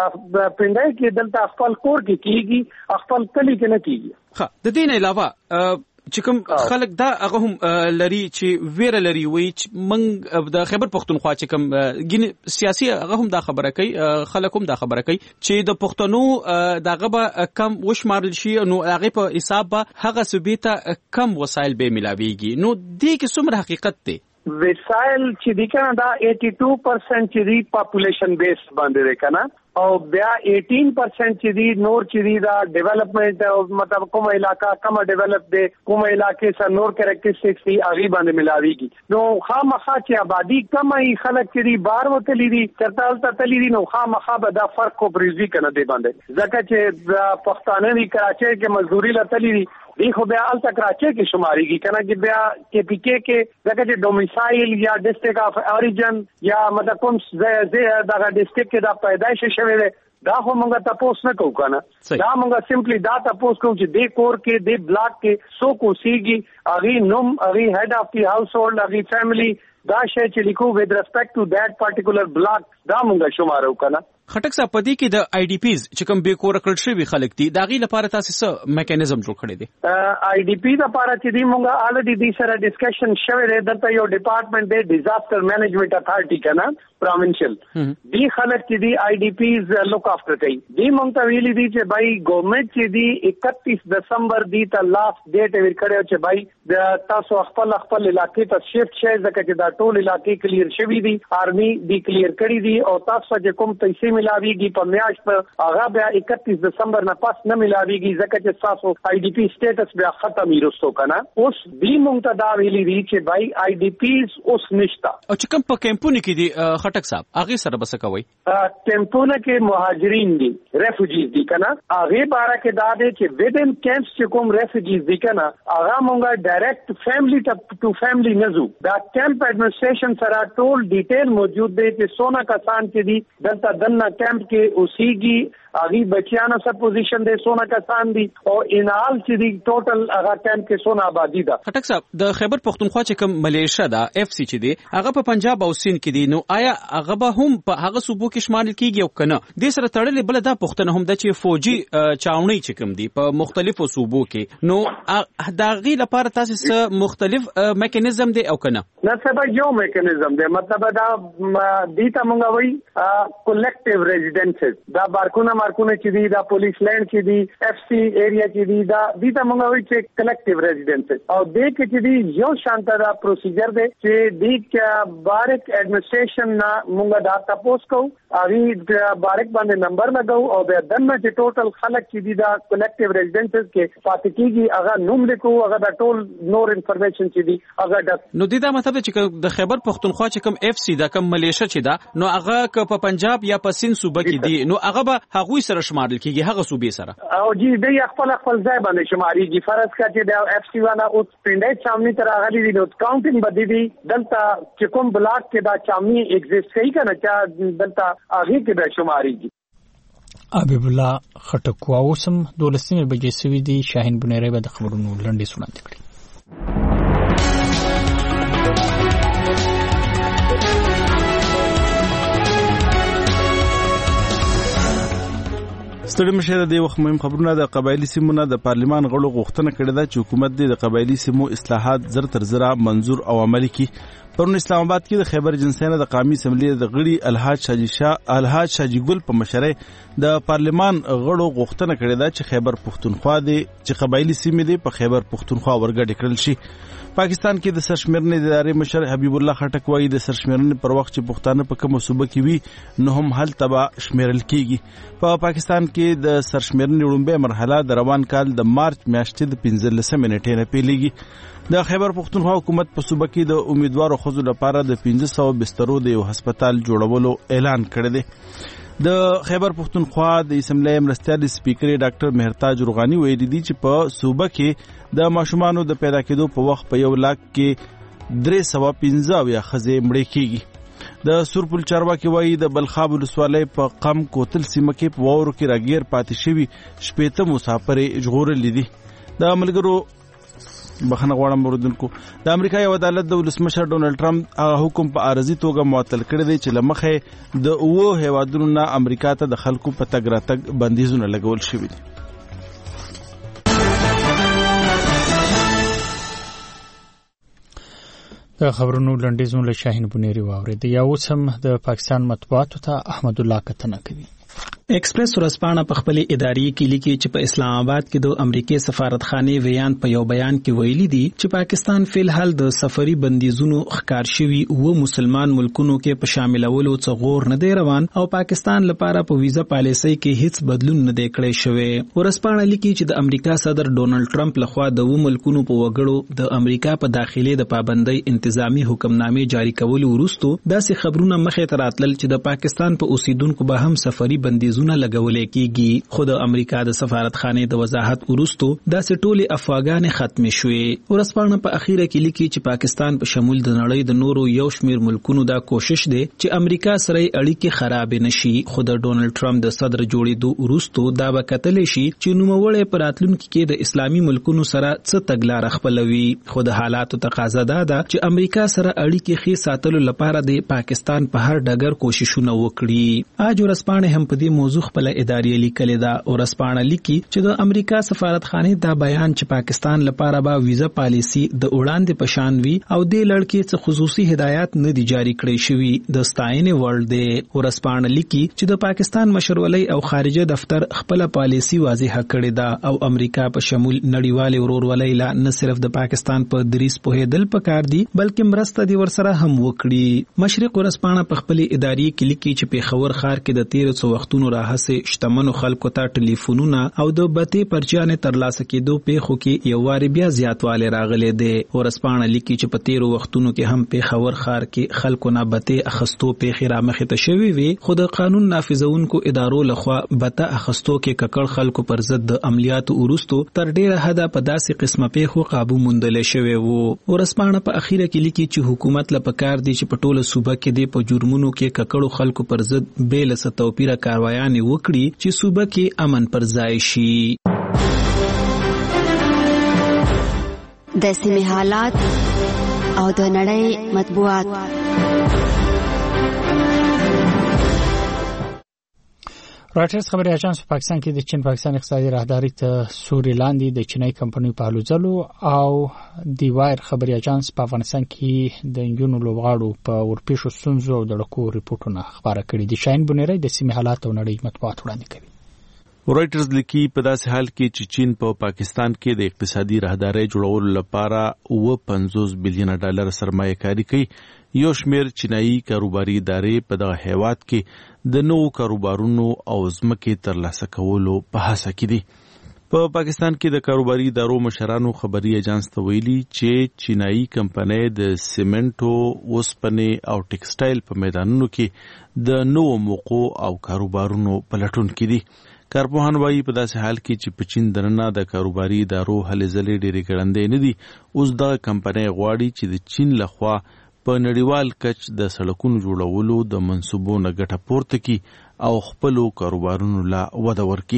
پنډای کې دلته خپل کور کې کېږي خپل کلی کې نه کېږي. ها د دې نه علاوه چې کوم خلک دا هغه هم لري چې ویره لري وي چې منګ د خیبر پښتونخوا چې کوم ګین سیاسي هغه هم دا خبره کوي خلک هم دا خبره کوي چې د پښتنو دغه به کم وشمارل شي نو هغه په حساب به هغه سبيته کم وسایل به ملاويږي نو دې کې څومره حقیقت دی؟ وسایل چې دی کنه دا اټي ټو پرسنټ چې دی پاپولیشن بیس باندې دی کنه او بیا اټین پرسنټ چې دی نور چې دی دا ډیولپمنٹ مطلب کوم علاقہ کم ډیولپ دی کوم علاقې سره نور کریکټریسټکس دی هغه باندې ملاويږي نو خامخا چې آبادی کم ای خلک چې دی بار وتلی دي ترتال تتلی دي نو خامخا به دا فرق کو بریزي کنه دی باندې ځکه چې پښتانه دی کراچۍ کې مزدوري لتلی دي دی خو بیا ال تک راچې کې شماريږي کنه چې بیا کې پی کې کې ځکه چې ډومیسایل یا ډسټریکټ اف اوریجن یا مطلب کوم ځای دغه ډسټریکټ کې دا پیدایش شوی دی دا خو موږ تاسو نه کوو کنه دا موږ سمپلی دا تاسو کوو چې د کور کې د بلاک کې سو کو سیږي اغي نوم اغي هډ اف دی هاوس هولډ اغي فیملی دا شی چې لیکو with respect to that particular block دا موږ شمارو کنه. خټک صاحب پدې کې د آی ډی پیز چې کوم به کور کړل شوی خلک دي دا غي لپاره تاسو څه میکانیزم جوړ کړی دي؟ آی ډی پی لپاره چې دی موږ الریډي د سره ډیسکشن شوی دی دلته یو ډپارټمنټ دی ډیزاستر مینجمنت اتھارټي کنه پروینشل دی خلک چې دی آی ډی پیز لوک افټر کوي دی موږ ته ویلي دي چې بای ګورنمنت چې دی اکتیس دسمبر دی ته لاست ډیټ ور کړو چې بای د تاسو خپل خپل علاقې ته شفت شي ځکه چې دا ټول علاقې کلیر شوی دي آرمي دی کلیر کړی دي او تاسو چې کوم پیسې ملاويږي په میاشت په هغه بیا اکتیس دسمبر نه پاس نه ملاويږي ځکه چې تاسو آی ډی پی سټیټس بیا ختم ایرستو کنه اوس دی مونږ ته دا ویلي دي چې بای آی ډی پیز اوس نشتا او چې کوم په کیمپونه کې دي خټک صاحب هغه سره بس کوي کیمپونه کې مهاجرین دي ریفوجیز دي کنه هغه بارا کې دا دي چې ویدن کیمپس چې کوم ریفوجیز دي کنه هغه مونږه ډایرکټ فیملی ټو فیملی نزو دا کیمپ ایڈمنسټریشن سره ټول ډیټیل موجود دی چې سونا کسان کې دي دلته دنه کیمپ کې اوسېږي اغي بچیانو سره پوزیشن دي سونا کسان دي او انال چې دي ټوټل هغه کیمپ کې سونا آبادی ده. خټک صاحب د خیبر پښتونخوا چې کوم ملیشیا ده اف سی چې دي هغه په پنجاب او سند کې دي نو آیا هغه به هم په هغه صوبو کې شامل کیږي او کنه د سره تړلې بل دا پښتنه هم د چې فوجي چاوني چې کوم دي په مختلفو صوبو کې نو داغي لپاره تاسو مختلف میکانیزم دي او کنه نه څه به یو میکانیزم دی مطلب دا دیتا مونږ وای کلیکټیو کلیکټیو ریزیډنسز دا بارکونه مارکونه چې دي دا پولیس لینډ کې دي اف سی ایریا کې دي دا دي ته موږ وایو چې کلیکټیو ریزیډنسز او دې کې چې دي یو شانته دا پروسیجر دی چې دې بارک ایڈمنسټریشن نه موږ دا تاسو کو اوی بارک باندې نمبر لګاو او د دنه چې ټوټل خلک چې دي دا کلیکټیو ریزیډنسز کې پاتې کیږي هغه نوم لیکو هغه دا ټول نور انفارمیشن چې دي هغه نو د دې مطلب چې د خیبر پختونخوا چې کوم اف سی دا کوم ملیشه چې دا نو هغه ک په پنجاب یا په سین صوبه کې دي نو هغه به هغوی سره شمارل کیږي هغه صوبې سره او جی د خپل خپل ځای باندې شماريږي فرض کا چې د اف سی والا او پندای چامنی تر هغه دي نو کاونټینګ بدی دي دلته چې کوم بلاک کې دا چامنی ایگزیسټ کوي کنه چې دلته هغه کې به شماريږي حبیب الله خټکوا اوسم دولسمه بجې سوي دي شاهین بنيري به د خبرونو لنډي سنت کړي ستړي مشه د وخت مهم خبرونه د قبایلی سیمونو د پارلمان غړو غوښتنه کړې ده چې حکومت د قبایلی سیمو اصلاحات زر تر زره منزور او عملي کړي پرون اسلام آباد کې د خیبر جنسینه د قومي اسمبلی د غړي الحاج شاجي شاه الحاج شاجي ګل په مشرۍ د پارلمان غړو غوښتنه کړې ده چې خیبر پښتونخوا د چې قبایلی سیمې د په خیبر پښتونخوا ورګډ کړل شي پاکستان کې د سرشمېرنې د ادارې مشر حبیب الله خټک وایي د سرشمېرنې پر وخت چې پښتانه په کومه صوبه کې وي نو هم هلته تبا شمیرل کیږي په پاکستان کې د سرشمېرنې وړاندې مرحله د روان کال د مارچ میاشتې د پنځلسمې نیټې نه پیلېږي د خیبر پښتونخوا حکومت په صوبه کې د امیدوارو ښځو لپاره د پنځه سوه بسترو د یو هسپتال جوړولو اعلان کړی دی د خیبر پښتونخوا د اسمبلی مرستیال سپیکر ډاکټر مهرتاج روغانی ویلي دي چې په صوبه کې د ماشومانو د پیدا کېدو په وخت په یو لاک کې درې سوه پنځه اویا ښځې مړې کېږي د سورپل چارواکي وایي د بلخاب ولسوالۍ په قم کوتل سیمه کې په واورو کې راګیر پاتې شوي شپېته مسافرې ژغورلي دي د ملګرو بخنه غواړم اوردونکو د امریکا یو عدالت د ولسمشر ډونالد ټرمپ هغه حکم په عارضي توګه معطل کړی دی چې لمخه د اوو هیوادونو نه امریکا ته د خلکو په تګ راتګ بندیزونه لګول شوي دي د خبرونو لنډیزونه له شاهین بنيري واورید یا اوس هم د پاکستان مطبوعاتو ته احمد الله کتنه کوي ایکسپریس ورځپاڼه په خپل اداري کې لیکي چې په اسلام آباد کې د امریکای سفارتخانه ویان په یو بیان کې ویلي دي چې پاکستان فی الحال د سفري بندیزونو ښکار شوي و مسلمان ملکونو کې په شاملولو څغور نه دی روان او پاکستان لپاره په ویزا پالیسۍ کې هیڅ بدلون نه دی کړی شوی ورځپاڼه لیکي چې د امریکا صدر ډونالد ټرمپ لخوا د و ملکونو په وګړو د امریکا په داخلي د پابندۍ انتظامی حکمنامې جاری کولو وروسته داسې خبرونه مخې ته راتلل چې د پاکستان په اوسیدونکو به هم سفري بندیز زونه لګولې کیږي خو د امریکا د سفارتخانه د وضاحت وروسته داسې ټولې افواګانې ختمې شوې ورځپاڼه په اخیره کې لیکي چې پاکستان په شمول د نړۍ د نورو یو شمیر ملکونو دا کوشش دی چې امریکا سره اړیکې خراب نشي خو د ډونالد ټرمپ د صدر جوړېدو وروسته دا به کتلی شي چې نوموړی په راتلونکي کې د اسلامي ملکونو سره څه تګلاره خپلوي خو د حالاتو تقاضا دا ده چې امریکا سره اړیکې ښې ساتلو لپاره د پاکستان په هر ډګر کوششونه وکړي اج ورځپاڼه هم په دې موضوع خپل اداري لیکل دا او رسپانه لیکي چې د امریکا سفارتخانه دا بیان چې پاکستان لپاره به ویزا پالیسی د وړاندې پشان وی او د لړکې څخه خصوصي هدایت نه دی جاری کړی شوی د ستاینې ورلد دی او رسپانه لیکي چې د پاکستان مشرولۍ او خارجه دفتر خپل پالیسی واضح کړی دا او امریکا په شمول نړیوال ورورولۍ لا نه صرف د پاکستان په دریس په دل پکار دی بلکې مرسته دی ورسره هم وکړي مشرق ورسپانه په خپل اداري کې لیکي چې په خبر خار کې د تیر څو وختونو راهسه شتمنو خلکو ته ټلیفونونه او د بتې پرچانې ترلاسه کېدو پیښو کې یو واری بیا زیاتوالی راغلی دی ورځپاڼه لیکي چې په تیرو وختونو کې هم پېښور ښار کې خلکو نه بتې اخیستو پیښې رامخې ته شوې وي خو د قانون نافذونکو ادارو لخوا بته اخیستو کې ککړ خلکو پر ضد د عملیاتو وروستو تر ډیره حده په داسې قسمه پیښو قابو موندلی شوی وو ورځپاڼه په اخیره کې لیکي چې حکومت له پکار دی چې په ټوله صوبه کې دی په جرمونو کې ککړو خلکو پر ضد بې له څه توپیره کاروایانې وکړي چې صوبه کې امن پر ځای شي د سیمې حالات او د نړۍ مطبوعات راټرز خبري اژانس په پاکستان کې د چین پاکستان اقتصادي راهداري ته سوري لاندې د چینای کمپنیو په هلو ځلو او دی وایر خبري اژانس په افغانستان کې د انجونو لوبغاړو په ورپېښو ستونزو او د ډکو ریپورتونه خبره کړې دي. شاهین بنيري د سیمې حالات او نړۍ مطبوعات وړاندې کوي. رائټرز لیکي په داسې حال کې چې چین په پا پاکستان کې د اقتصادي راهداري جوړولو لپاره اوه پنځوس بلین ډالر سرمایه کاری کوي. یو شمیر چینایي کاروباري ادارې په دغه هیواد کې د نوو کاروبارونو او ځمکې ترلاسه کولو په هڅه کې دي. په پاکستان کې د کاروباري ادارو مشرانو خبري اژانس ته ویلي چې چینایي کمپنۍ د سیمنټو، اوسپنې او ټیکسټایل په میدانونو کې د نوو موقعو او کاروبارونو په لټون کې دي. کارپوهان وایي په داسې حال کې چې په چین دننه د کاروباري ادارو هلې ځلې ډېرې ګړندې نه دي، اوس دغه کمپنۍ غواړي چې د چین لخوا په نړیوال کچ د سړکونو جوړولو د منصوبو نه ګټه پورته کی او خپلو کاروبارونو لا وده ورکي.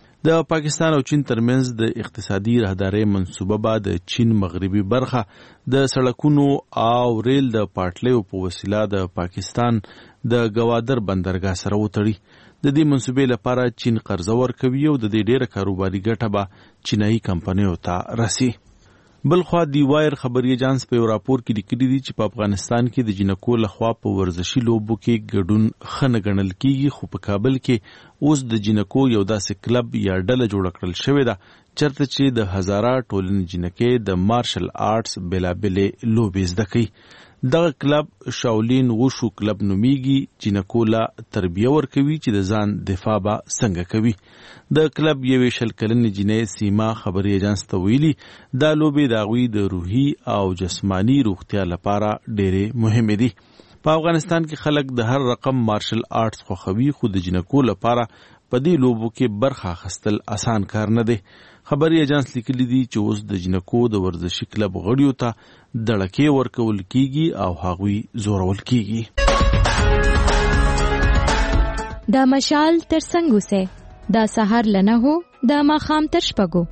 د پاکستان او چین ترمنځ د اقتصادي راهداري منصوبه به د چین مغربي برخه د سړکونو او ریل د پټلیو په وسیله د پاکستان د گوادر بندرګاه سره وتړي. د دې منصوبې لپاره چین قرضه ورکوي او د دې ډېره کاروباري ګټه به چینایي کمپنیو ته رسي. بلخوا دی وایر خبري اژانس په راپور کې لیکلي دي چې په افغانستان کې د جنکو لخوا په ورزشي لوبو کې ګډون خنه ګڼل کیږي، خو په کابل کې اوس د جنکو یو داسې کلب یا ډله جوړ کړل شوې ده چرته چې د هزاره ټولنې جنکې د مارشل آرټس بېلابېلې لوبې زده کوي. دغه کلب شاولین وشو کلب نومیږي. جنکو لا تربیه ورکوي چې د ځان دفاع به څنګه کوي. د کلب یوې شل کلنې جنۍ سیما خبري اژانس ته ویلي دا لوبې د هغوی د روحي او جسماني روغتیا لپاره ډېرې مهمې دي. په افغانستان کې خلک د هر رقم مارشل آرټس خوښوي، خو د جنکو لپاره په دې لوبو کې برخه اخیستل اسان کار نه دی. خبري اژانس لیکلي دي چې اوس د جنکو د ورزشي کلب غړیو ته دړکې ورکول کیږي او هغوی زورول کیږي. دا مشال تر څنګه سه دا سحر لنه هو دا ماخام تر شپګو.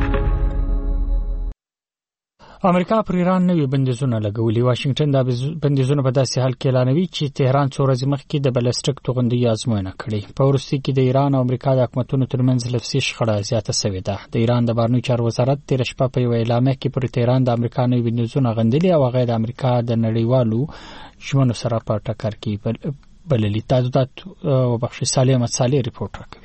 امریکا پر ایران نوي بندیزونه لګولي. واشنگټن دا بندیزونه په داسې حال کې اعلانوي چې تهران څو ورځې مخکې د بلسټیک توغندۍ ازموینه کړې. په وروستي کې د ایران او امریکا د حکومتونو ترمنځ لفظي شخړه زیاته شوې ده. د ایران د بهرنیو چارو وزارت تېره شپه په یوه اعلامیه کې پر تهران د امریکا نوي بندیزونه غندلي او هغه د امریکا د نړیوالو ژمنو سره په ټکر کې بللي. تاسو وبخښئ صالح احمد صالح ریپورټ راکوي.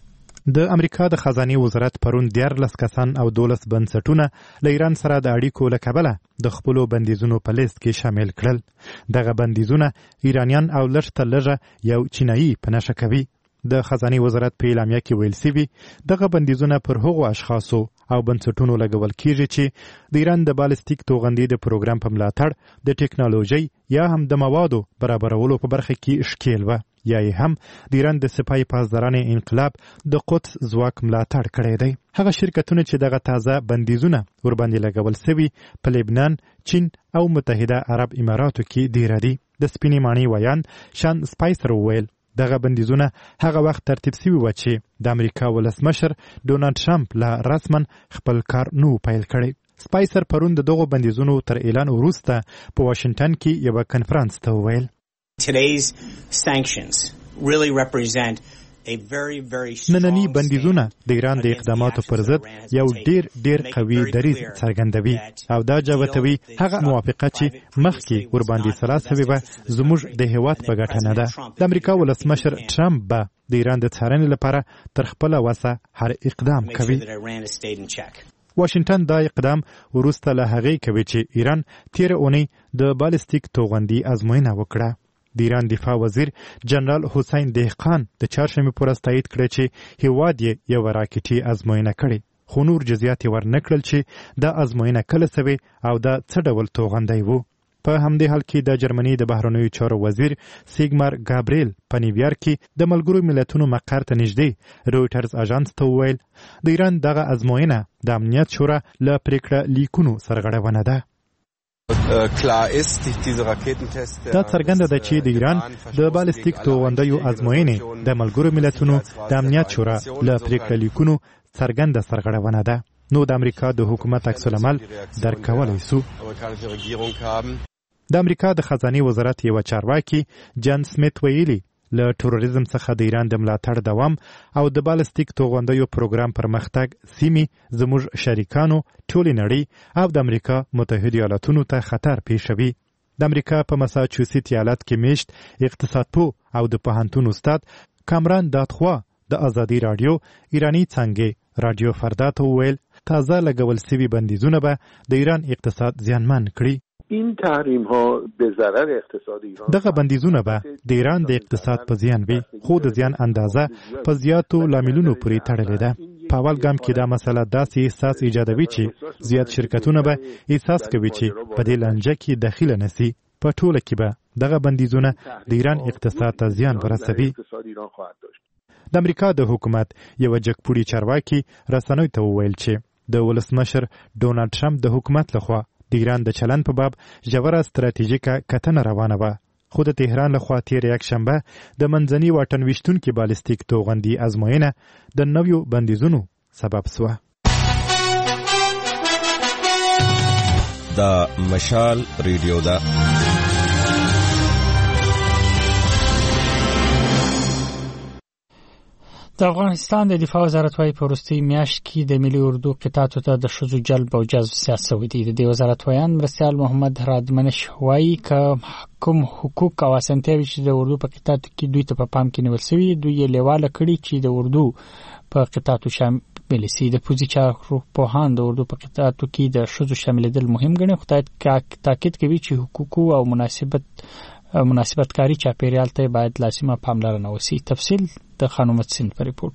د امریکا د خزانه وزارت پرون دیارلس کسان او دولس بنسټونه له ایران سره د اړیکو له کبله د خپلو بندیزونو په لیست کې شامل کړل. دغه بندیزونه ایرانیان او لږ تر لږه یو چینایي په نښه کوي. د خزانه وزارت په اعلامیه کې ویل شوي دغه بندیزونه پر هغو اشخاصو او بنسټونو لګول کیږي چې د ایران د بالستیک توغندۍ د پروګرام په ملاتړ د ټیکنالوژي یا هم د موادو برابرولو په برخه کې ښکیل و یا یې هم د ایران د سپای پاسدارانې انقلاب د قدس ځواک ملاتړ کړی دی. هغه شرکتونه چې دغه تازه بندیزونه ورباندې لګول شوي په لبنان، چین او متحده عرب اماراتو کې ډیره دي. د سپینې ماڼۍ ویان شان سپایسر وویل دغه بندیزونه هغه وخت ترتیب شوي و چې د امریکا ولسمشر ډونالډ ټرمپ لا رسما خپل کار نو پیل کړی. سپایسر پرون د دغو بندیزونو تر اعلان وروسته په واشنگټن کې یو کنفرانس ته وویل Today's sanctions really represent a very very نننی بندیزونه د ایران د اقداماتو پر ضد یو ډیر ډیر قوي دریځ څرګندوي او دا جوتوي هغه موافقه چې مخکې ورباندې سره سوي به زموږ د هیواد په ګټه نه ده. د امریکا ولسمشر ټرمپ به د ایران د څارنې لپاره تر خپل وسه هر اقدام کوي. واشنگټن دا اقدام وروسته له هغې کوي چې ایران تیر اونۍ د بالستیک توغندۍ ازموینه وکړه. د ایران دفاع وزیر جنرال حسین دهقان د چهارشنبې په ورځ تایید کړی چې هیواد یې یوه راکټي ازموینه کړې، خو نور جزیات یې ورنه کړل چې دا ازموینه کله سوې او دا څه ډول توغندی و. په همدې حال کې د جرمني د بهرنیو چارو وزیر سیګمار ګابریل په نیویارک کې د ملګرو ملتونو مقر ته نږدې رویټرز اژانس ته وویل د ایران دغه ازموینه د امنیت شورا له پریکړه لیکونو سرغړونه ده. دا څرګنده ده چې د ایران د بالستیک توغندیو ازموینې د ملګرو ملتونو د امنیت شورا له پریکړه لیکونو څرګنده سرغړونه ده. نو د امریکا د حکومت عکس العمل درک کولی سو. د امریکا د خزانه وزارت یو چارواکي جان سمیت ویلي له تروریزم څخه د ایران د ملاتړ دوام او د بالستیک توغندیو پروګرام پرمختګ سیمې زموږ شریکانو ټولې نړۍ او د امریکا متحده ایالاتونو ته خطر پیښوي. د امریکا په مساچوسیټ ایالت کې میشت اقتصادپوه او د پوهنتون استاد کامران دادخوا د ازادي رادیو ایرانی څنګه رادیو فردا ته وویل تازه لګول سوي بندیزونه به د ایران اقتصاد زیانمن کړي. این تحریم ها به ضرر اقتصاد ایران دغه بندیزونه به د ایران د اقتصاد په زیان وي خو د زیان اندازه په زیاتو لاملونو پورې تړلې ده. په اول ګام کې دا مسله داسې احساس ایجادوي چې زیات شرکتونه به احساس کوي چې په دې لانجه کې داخله نسی. په ټوله کې به دغه بندیزونه د ایران اقتصاد ته زیان ورسوي. د امریکا د حکومت یو جګپوړي چارواکي رسنیو ته وویل چې د ولسمشر ډونالډ ټرمپ د حکومت لخوا د ایران د چلن په باب ژوره ستراتیژیکه کتنه روانه وه خو د تهران لخوا تیر یک شنبه د منځني واټن ویشتونکي بالستیک توغندي ازموینه د نویو بندیزونو سبب سوه. د مشال ریډیو ده. د افغانستان د دفاع وزارت وايي په وروستۍ میاشت کې د ملي اردو قطعاتو ته د ښځو جلب او جذب سیاست شوی دی. د دې وزارت وایان مرستیال محمد رادمنش وايي که کوم حقوق او اسانتیاوې چې د اردو په قطعاتو کې دوی ته په پام کې نیول شوي دوی یې لیواله کړي چې د اردو په قطعاتو شامل شي. د پوزي چارو پوهان د اردو په قطعاتو کې د ښځو شاملېدل مهم ګڼي خو تاکید کوي چې حقوق او مناسبت مناسبت کاری چاپیریال ته باید لازمه پاملرنه وشي. تفصیل د خانم سین په ریپورت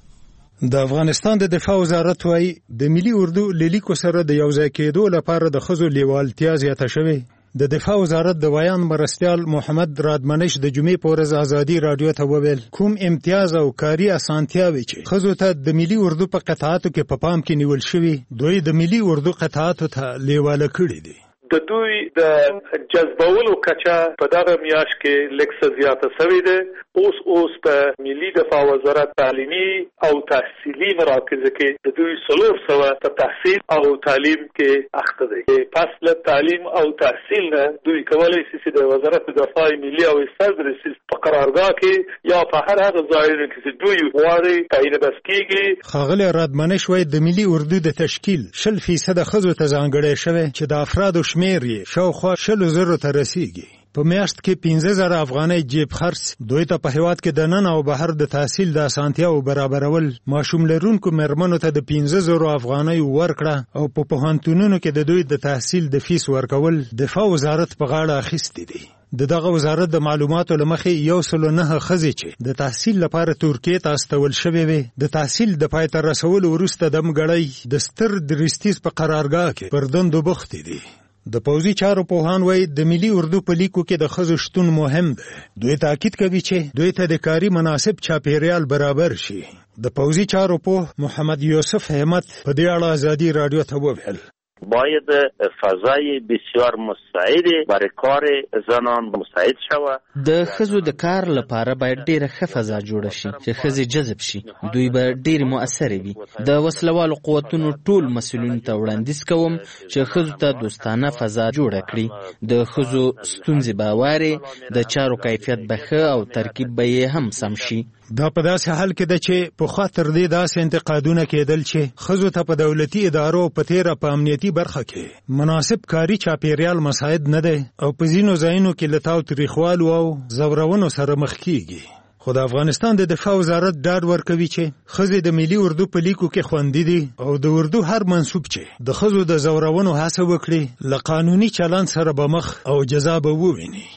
کې. د افغانستان د دفاع وزارت وايي د ملي اردو لیلیکو سره د یوځای کېدو لپاره د ښځو لیوالتیا زیاته شوې. د دفاع وزارت د ویان مرستیال محمد رادمنش د جمعې په ورځ ازادي رادیو ته وویل کوم امتیاز او کاري اسانتیاوې چې ښځو ته د ملي اردو په قطعاتو کې په پام کې نیول شوي دوی د ملي اردو قطعاتو ته لیواله کړي دي. د دوی د جذبولو کچه په دغه میاشت کې لکه زیاته شوې ده. اوس اوس په ملي دفاع وزارت تعلیمي او تحصیلي مراکز کې د دوی څلور سوه په تحصیل او تعلیم کې اخته دي. پس له تعلیم او تحصیل نه دوی کولی شي چې د وزارت دفاع ملي او صدر په قرارګاه کې یا په هر هغه ځایونو کې چې دوی غواړي تعیین بس کېږي. ښاغلی رادمنش وايي د ملي اردو د تشکیل شل فیصده ښځو ته ځانګړی شوی چې د افرادو شمیر یې شاوخوا شلو زرو ته رسیږي. په میاشت کې پنځه زره افغانۍ جیب خرڅ دوی ته په هیواد کې د نن او بهر د تحصیل د اسانتیاو برابرول ماشوم لرونکو مېرمنو ته د پنځه زره افغانۍ ورکړه او په پوهنتونونو کې د دوی د تحصیل د فیس ورکول دفاع وزارت په غاړه اخیستی دی. د دغه وزارت د معلوماتو لمخې یو سل نه ښځې چې د تحصیل لپاره ترکیې ته استول شوې وي د تحصیل د پای ته رسولو وروسته دمګړۍ د ستر درستیز په قرارګاه کې پر دندو بوختې دي. د پوزي چارو پوهان وايي د ملي اردو په لیکو کې د ښځو شتون مهم دی. دوی تاکید کوي چې دوی ته د کاري مناسب چاپیریال برابر شي. د پوزي چارو پوه محمد یوسف همت په دې اړه ازادي رادیو ته وویل باید فضای بسیار مساعد برای کار زنان مساعد شوه. د ښځو د کار لپاره باید ډیره ښه فضا جوړه شي چې ښځې جذب شي. دوی به ډیر مؤثر وي. د وسلوالو قوتونو ټول مسؤلین ته وړاندیز کوم چې ښځو ته دوستانه فضا جوړه کړي. د ښځو ستونزې به واري د چارو کیفیت به ښه او ترکیب به یې هم سم شي. دا په داسې حال کې ده چې په خاطر دې داسې انتقادونه کېدل چې ښځو ته په دولتي ادارو په تیره په امنیتي برخه کې مناسب کاري چاپیریال مساعد نه دی او په ځینو ځایونو کې له تاوتریخوالو او زورونو سره مخ کېږي. خو د افغانستان د دفاع وزارت ډاډ ورکوي چې ښځې د ملي اردو په لیکو کې خوندي دي او د اردو هر منسوب چې د ښځو د زورونو هڅه وکړي له قانوني چلند سره به مخ او جزا به وویني.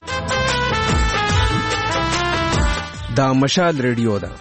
دا مشال ریډیو ده.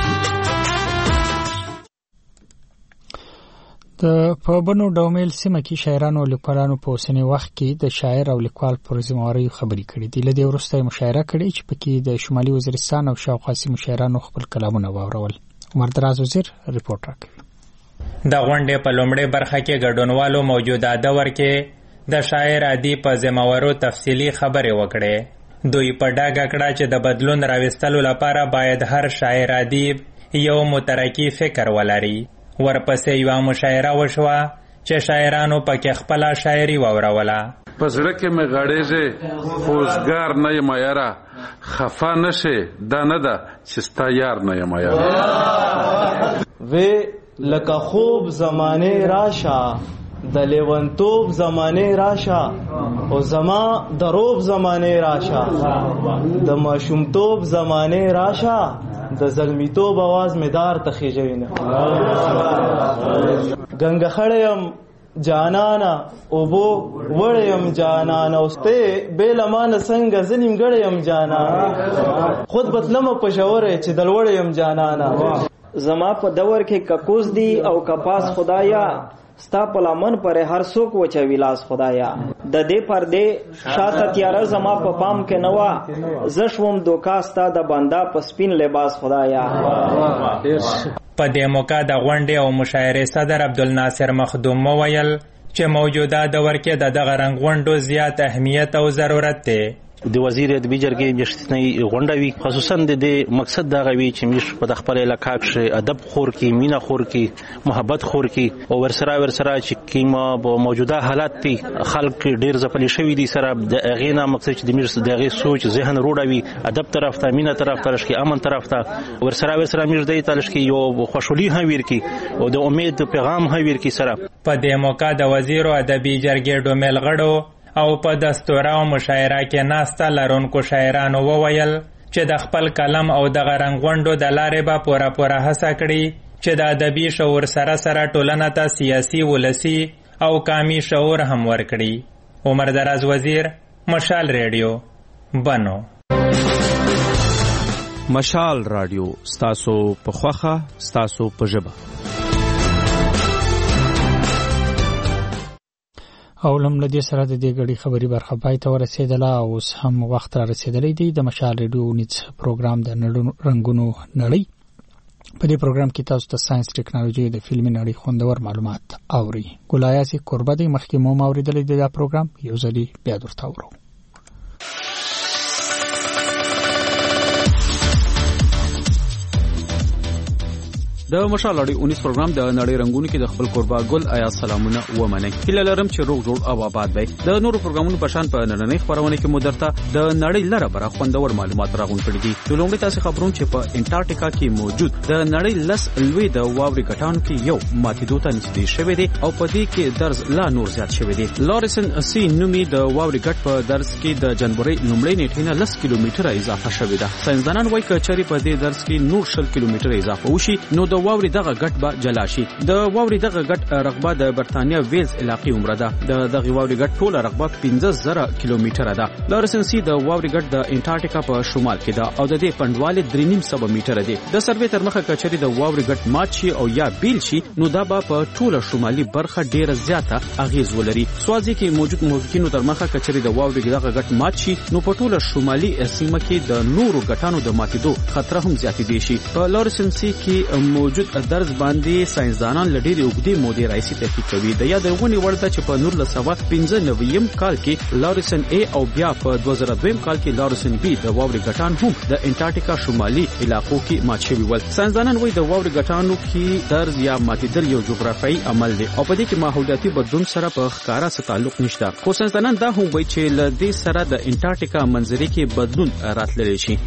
د په بنو ډومیل سیمه کې شاعرانو او لیکوالانو په اوسنی وخت کې د شاعر او لیکوال پر ذمہواری خبرې کړې دي. لدې وروسته مشاعره کړې چې پکې د شمالي وزیرستان او شاوخوا سیمو شاعرانو خپل کلامونه واورول. عمر دراز وزیر ریپورت راکوي. د غونډې په لومړۍ برخه کې ګډونوالو موجوده دور کې د شاعر ادیب په ذمہوارو تفصیلی خبرې وکړې. دوی په ډاګه کړه چې د بدلون راوستلو لپاره باید هر شاعر ادیب یو مترقی فکر ولري. ورپسې یوه مشاعره وشوه چې شاعرانو پکې خپله شاعري واوروله. پزړه کې مې غړېږي خوزګار نه یم یاره خفه نشي دا نه ده چې ستا یار نه یم یاره وی لکه خوب زمانه راشه د لیونتوب زمانه راشه او زما دروب زمانه راشه د ماشومتوب زمانه راشه د زلمیتوب आवाज مدار تخیجوي نه گنگا خړیم جانانا او بو وړیم جانانا اوسته بیلمان څنګه زنیم ګړیم جانانا خود بتلم په شاوره چې دل وړیم جانانا زما په دور کې ککوز دی او کپاس خدایا ستا په لمن پر هر څوک وچوي لاس خدایا د دې پردې شاته تیار زما په پام کې نوا زشوم دوکا ستا د بندا په سپین لباس خدایا په دې موقع د غونډې او مشاعرې صدر عبدالناصر مخدوم وویل چې موجوده دور کې د دغه رنګ غونډو زیات اهمیت او ضرورت دی د وزیر ادبي جرګې نشټنۍ غونډه وي خصوصا د مقصد دا غوي چې موږ په خپل علاقې کې ادب خور کې مینا خور کې محبت خور کې او ورسره ورسره چې کیما موجوده حالات دي خلک ډیر ځپلي شوی دي سره د غینا مقصد چې د موږ دغه سوچ ذهن روډوي ادب طرف ته مینا طرف ته راشي امن طرف ته ورسره ورسره موږ د تلش کې یو خوشحالي هم ور کې او د امید پیغام هم ور کې سره په دې موقع د وزیر ادبي جرګې ډومل غړو او په دستوره او مشاعره کې ناسته لرونکو شاعرانو وویل چې د خپل کلم او د غرنګ غونډو د لارې به پوره پوره هڅه کړي چې د ادبي شعور سره سره ټولنه ته سیاسي ولسی او قامي شعور هم ورکړي. عمر دراز وزیر، مشال ریډیو، بنو. مشال رادیو ستاسو په خوخه ستاسو په ژبه. او لمړه دې سره د دې غړي خبري برخه پای ته ورسېدله او اوس هم وخت را رسېدلی دی د مشال ریډیو نیټ پروګرام د رنگونو نړۍ. په دې پروګرام کې تاسو ته ساينس ټیکنالوژي د فلمي نړۍ خوندور معلومات اوري. ګلایاسي قربه د مخکې مو اوریدلې د پروګرام یو ځلې بیا درته اورو. د مشال اړي اونیس پروګرام د نړۍ رنگونو کې د خپل قربا ګل آیا سلامونه و منئ. هیله لرم چې روغ جوړ او آباد وي. د نورو پروګرامونو په شان په نړۍ خبرونه کې مو درته د نړۍ لره بره خوندور معلومات راغون کړي دي. د لومړي تاسو خبرون چې په انټارکټیکا کې موجود د نړۍ لس لوی د واوري ګټان کې یو ماتیدو ته نږدې شوی دی او په دې کې درز لا نور زیات شوی دی. لارسن سی نومي د واوري ګټ په درز کې د جنوري لومړۍ نیټې نه لس کیلومتره اضافه شوی ده. ساينسدانان وايي چې چری په دې درز کې نور شل کیلومتره اضافه وشي نو د واوري دغه ګټ به جلا شي. د واوري دغه ګټ رقبه د برتانیا ویلز علاقې عمره ده. د دغه واوري ګټ ټوله رقبه پنځه زره کیلومتره ده. لارسن سی د واوري ګټ د انټارکټیکا په شمال کې ده او د دې پندواله درې نیم سو میټر دی. د سروې تر مخه کچري د واوري ګټ مات شي او یا بیل شي نو دا به په ټوله شمالي برخه ډیره زیاته اغیز ولري. سوازي کې موجود موجودینو تر مخه کچري د واوري دغه ګټ مات شي نو په ټوله شمالي سیمه کې د نورو ګټانو د ماتیدو خطر هم زیاتېدي شي. په لارسن سی کې موجود درز باندې ساينسدانان لډيري وګړي مودې راځي تحقیق کوي. د یادونه ورته چې په نور لسوا پنځه نویم کال کې لارسن ا او بیا په دوه زره دوه کال کې لارسن بی د واوري ګټان هم د انټارکټیکا شمالي علاقو کې مات شوی ول. ساينسدانان وایي د واوري ګټانو کې درز یا ماتیدل یو جغرافیایي عمل دی او په دې کې ماحولیاتي بدلون سره په ښکارا څه تعلق نشته. خو ساينسدانان دا هم وایي چې ل دې سره د انټارکټیکا منظرې کې بدلون راتللی شي.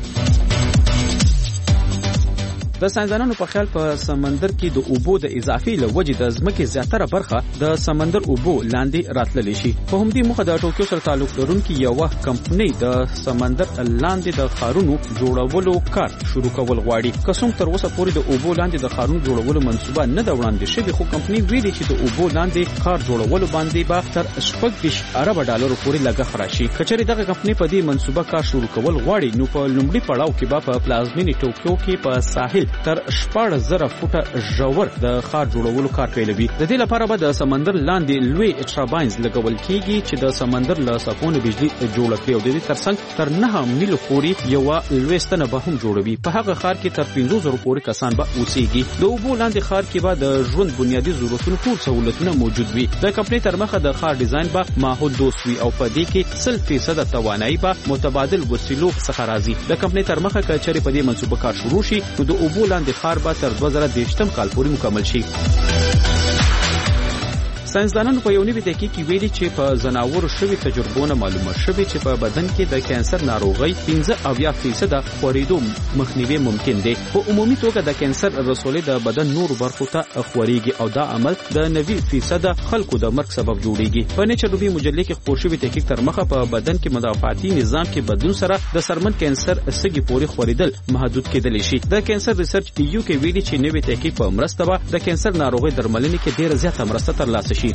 د ساينسدانانو په خیال په سمندر کې د اوبو د اضافي لوجې د ځمکې زیاتره برخه د سمندر اوبو لاندې راتللی شي. په همدې موخه د ټوکیو سره تعلق لرونکي یو کمپنۍ د سمندر لاندې د ښارونو جوړولو کار شروع کول غواړي. کسوم تر اوسه پورې د اوبو لاندې د ښارونو جوړولو منصوبه نه دا وړاندې شوې خو کمپنۍ ویلي چې د اوبو لاندې ښار جوړولو باندې به تر شپږ دېرش اربه ډالرو پورې لګښت راشي. کچېرې دغه کمپنۍ په دې منصوبه کار شروع کول غواړي نو په لومړي پړاو کې به په پلازمینې ټوکیو کې په ساحل تر شپږ زره فوټه ژور د ښار جوړولو کار پیلوي. د دې لپاره به د سمندر لاندې لوی ټرباینز لګول کیږي چې د سمندر له سپونو بجلی جوړ کړي او د دې ترڅنګ تر نه میلیو پورې یو لوی ستنه به هم جوړوي. په هغه ښار کې تر پنځه زره پورې کسان به اوسېږي. د اوبو لاندې ښار کې به د ژوند بنیادی ضرورتونو ټول سہولتونه موجود وي. د کمپنۍ تر مخه د ښار ډیزاین به ماحول دوست وي او په دې کې سل فیصد توانایي به متبادل وسیلو څخه راځي. د کمپنۍ تر مخه کچري په دې منصوبه کار شروع شي نو د اوبو لاندې ښار به تر دوه زره دېرشم کال پورې مکمل شي. ساينسدانانو په یو نوي تحقیق کې ویلي چې په زناورو شوي تجربونه معلومه شوې چې په بدن کې د کانسر ناروغي پنځه اویا فیصد خورېدو مخنیوي ممکن دی. په عمومي توګه د کانسر رسولې د بدن نور برخو ته خورېږي او دا عمل د نوي فیصد خلکو د مرګ سبب جوړیږي. په نیچر روبي مجله کې خپور شوی تحقیق تر مخه په بدن کې مدافعاتي نظام کې بدلون سره د سرمن کانسر سږي پورې خورېدل محدود کېدلی شي. د کانسر ریسرچ یو کې ویلي چې نوې تحقیق په مرسته به د کانسر ناروغي درملنې کې ډېر زیاته مرسته ترلاسه شي.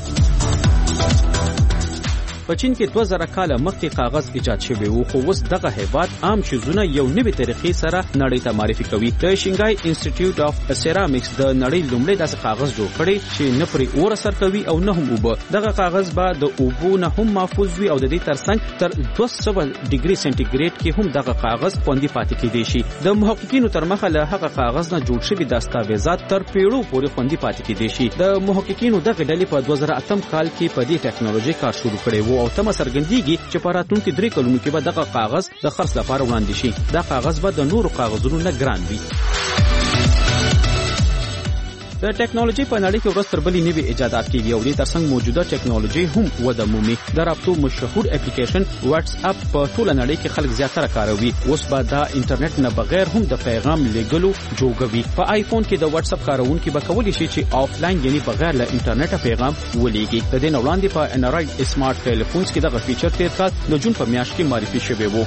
په چین کې دوه زره کاله مخکې کاغذ ایجاد شوی و، خو اوس دغه هیواد عام شیزونه یو نوې طریقې سره نړۍ ته معرفي کوي. د شنګای انسټیټیوټ اف سیرامکس د نړۍ لومړی داسې کاغذ جوړ کړی چې نه پرې اور اثر کوي او نه هم اوبه. دغه کاغذ به د اوبو نه هم محفوظ وي او د دې ترڅنګ تر دوه سوه ډیګري سنټیګریډ کې هم دغه کاغذ خوندي پاتې کېدی شي. د محققینو تر مخه له هغه کاغذ نه جوړ شوي دستاویزات تر پیړو پورې خوندي پاتې کېدی شي. د محققینو دغه ډلې په دوه زره اتم کال کې په دې ټیکنالوژي کار شروع کړی و او تمه څرګندېږي چې په راتلونکي درې کلونو کې به دغه کاغذ د خرڅ لپاره وړاندې شي. دا کاغذ به د نورو کاغذونو نه ګران وي. د ټیکنالوژي په نړۍ کې ورځ تر بلې نوي ایجادات کېږي او دې ترڅنګ موجوده ټیکنالوژي هم وده مومي. د رابطو مشهور اپلیکیشن واتس اپ په ټوله نړۍ کې خلک زیاتره کاروي. اوس به دا انټرنیټ نه بغیر هم د پیغام لیږلو جوګوي. په آیفون کې د واتس اپ کارونکي به کولی شي چې آفلاین یعنی بغیر له انټرنیټ پیغام ولېږي. د دې نه وړاندې په انډراید سمارټ ټلیفونز کې دغه فیچر تیر کال د جون په میاشت کې معرفي شوی و.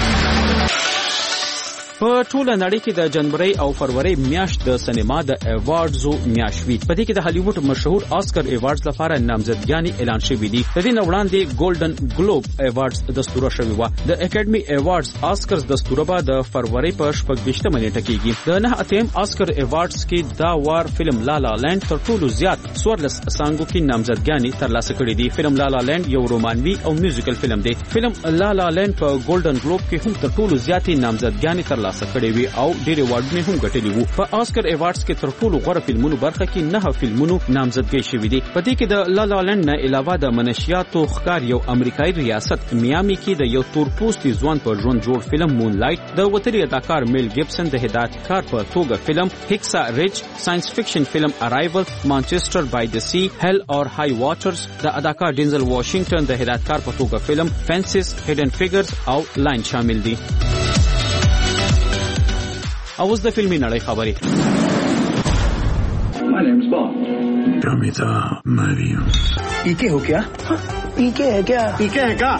په ټوله نړۍ کې د جنوري او فروری میاشت د سینما د ایوارډزو میاشت وي. په دې کې د هالیوډ مشهور آسکر ایوارډز لپاره نامزدګیانې اعلان شوې دي. د دې نه وړاندې ګولډن ګلوب ایوارډز دستور شوی و. د اکیډمي ایوارډز آسکرز دستور به د فروری په شپږویشتمه نیټه کېږي. د نه اتم آسکر ایوارډز کې دا وار فلم لا لا لینډ تر ټولو زیات څوارلس څانګو کې نامزدګیانې ترلاسه کړې دي. فلم لا لا لینډ یو رومانوي او میوزیکل فلم دی. فلم لا لا لینډ په ګولډن ګلوب کې هم تر ټولو زیاتې نامزدګیانې ترلاسه کړې وي او ډېر ایوارډونه هم ګټلي وو. په آسکر ایوارډز کې تر ټولو غوره فلمونو برخه کې نه فلمونو نامزدګي شوي دي. په دې کې د لا لا لینډ نه علاوه د منشیاتو ښکار یو امریکایي ریاست میامي کې د یو تور پوستي ځوان په ژوند جوړ فلم مون لایټ، د وتري اداکار میل ګیبسن د هدایتکار په توګه فلم هیکسا ریج، ساينس فکشن فلم ارایول، مانچسټر بای د سی، هل اور های واټرز، د اداکار ډینزل واشنگټن د هدایتکار په توګه فلم فینسز، هیډن فیګرز او لاین شامل دي. اوس د فلمي نړۍ خبرې. My name's Bond. Amitabh Bachchan. पीके हो क्या? पीके है क्या? पीके है क्या?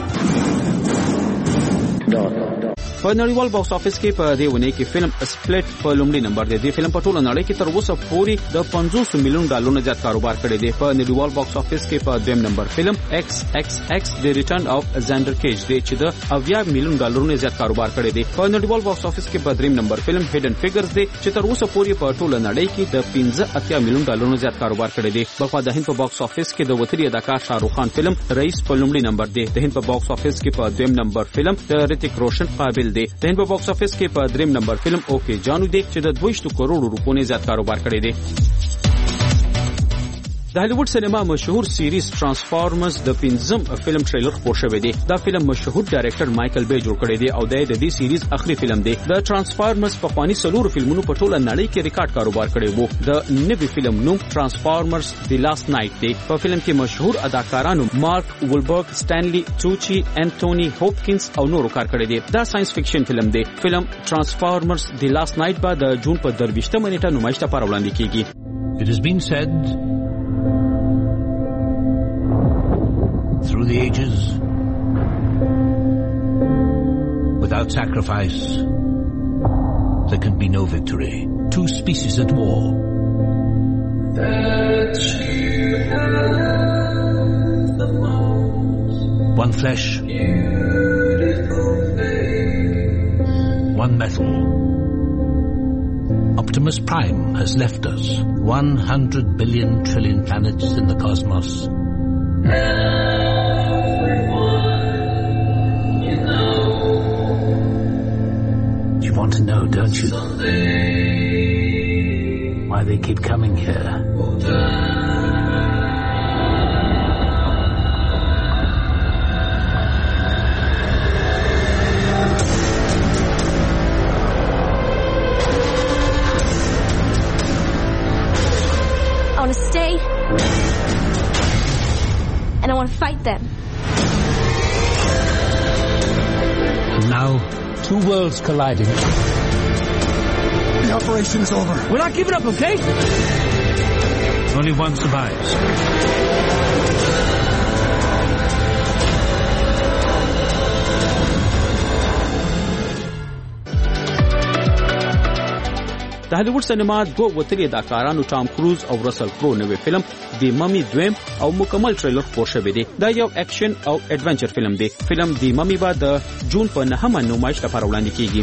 په نړیوال باکس افیس کې په دې ونې کې فلم سپلیټ په لومړي نمبر دی. د فلم په ټوله نړۍ کې تر اوسه پورې د پنځوس میلیون ډالرونو زیات کاروبار کړی دی. په نړیوال باکس افیس کې په دویم نمبر فلم ایکس ایکس ایکس د ریټرن اف زاندر کیج دی چې د اویا میلیون ډالرونو زیات کاروبار کړی دی. په نړیوال باکس افیس کې په دریم نمبر فلم هیډن فیګرز دی چې تر اوسه پورې په ټوله نړۍ کې د پنځه اتیا میلیون ډالرونو زیات کاروبار کړی دی. بلخوا د هند په باکس افیس کې د وتري اداکار شاهرخ خان فلم رئیس په لومړي نمبر دی. د هند په باکس افیس کې په دویم نمبر فلم د ریتیک روشن قابل دی. د هند په باکس افیس کې په دریم نمبر فلم اوکے جانو دی چې د دویشت کروڑو روپو نه زیات کاروبار کړی دی. د هالیوډ سینما مشهور سیریز ترانسفارمرز د پنځم فلم ټریلر خپور شوی دی. دا فلم مشهور ډایریکټر مایکل بے جوړ کړی دی او د دې سیریز اخري فلم دی. د ترانسفارمرز په خواني سلور فلمونو په ټوله نړۍ کې ریکارډ کاروبار کړی وو. د نوي فلم نوم ترانسفارمرز دی لاسټ نایټ دی. په فلم کې مشهور اداکارانو مارک وولبرګ، سټانلي ټوچي، انټونی هوپکینز او نورو کار کړی دی. دا ساينس فکشن فلم دی. فلم ترانسفارمرز دی لاسټ نایټ به د جون په درویشتمه نیټه نمایش لپاره وړاندې کیږي. It has been said through the ages, without sacrifice, there can be no victory. Two species at war. That you have the most one flesh, beautiful face, one metal. Optimus Prime has left us one hundred billion trillion planets in the cosmos. You want to know, don't you? Why they keep coming here? I want to stay. fight them. Now, two worlds colliding. The operation is over. We're not giving up, okay? Only one survives. د هالیوډ سینما دوه وتلي اداکارانو ټام کروز او رسل کرو نوې فلم دی ممی دویم او مکمل ټریلر خپور شوی دی. دا یو اکشن او ایڈونچر فلم دی. فلم دی ممی به د جون په نهمه نمایش لپاره وړاندې کیږي.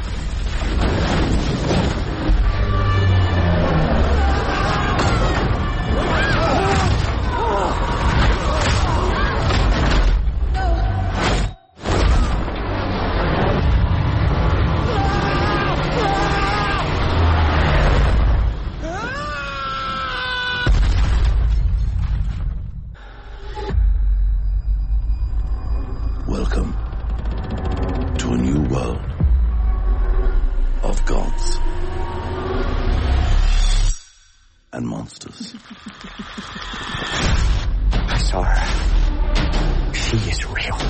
Welcome to a new world of gods and monsters. I saw her. She is real.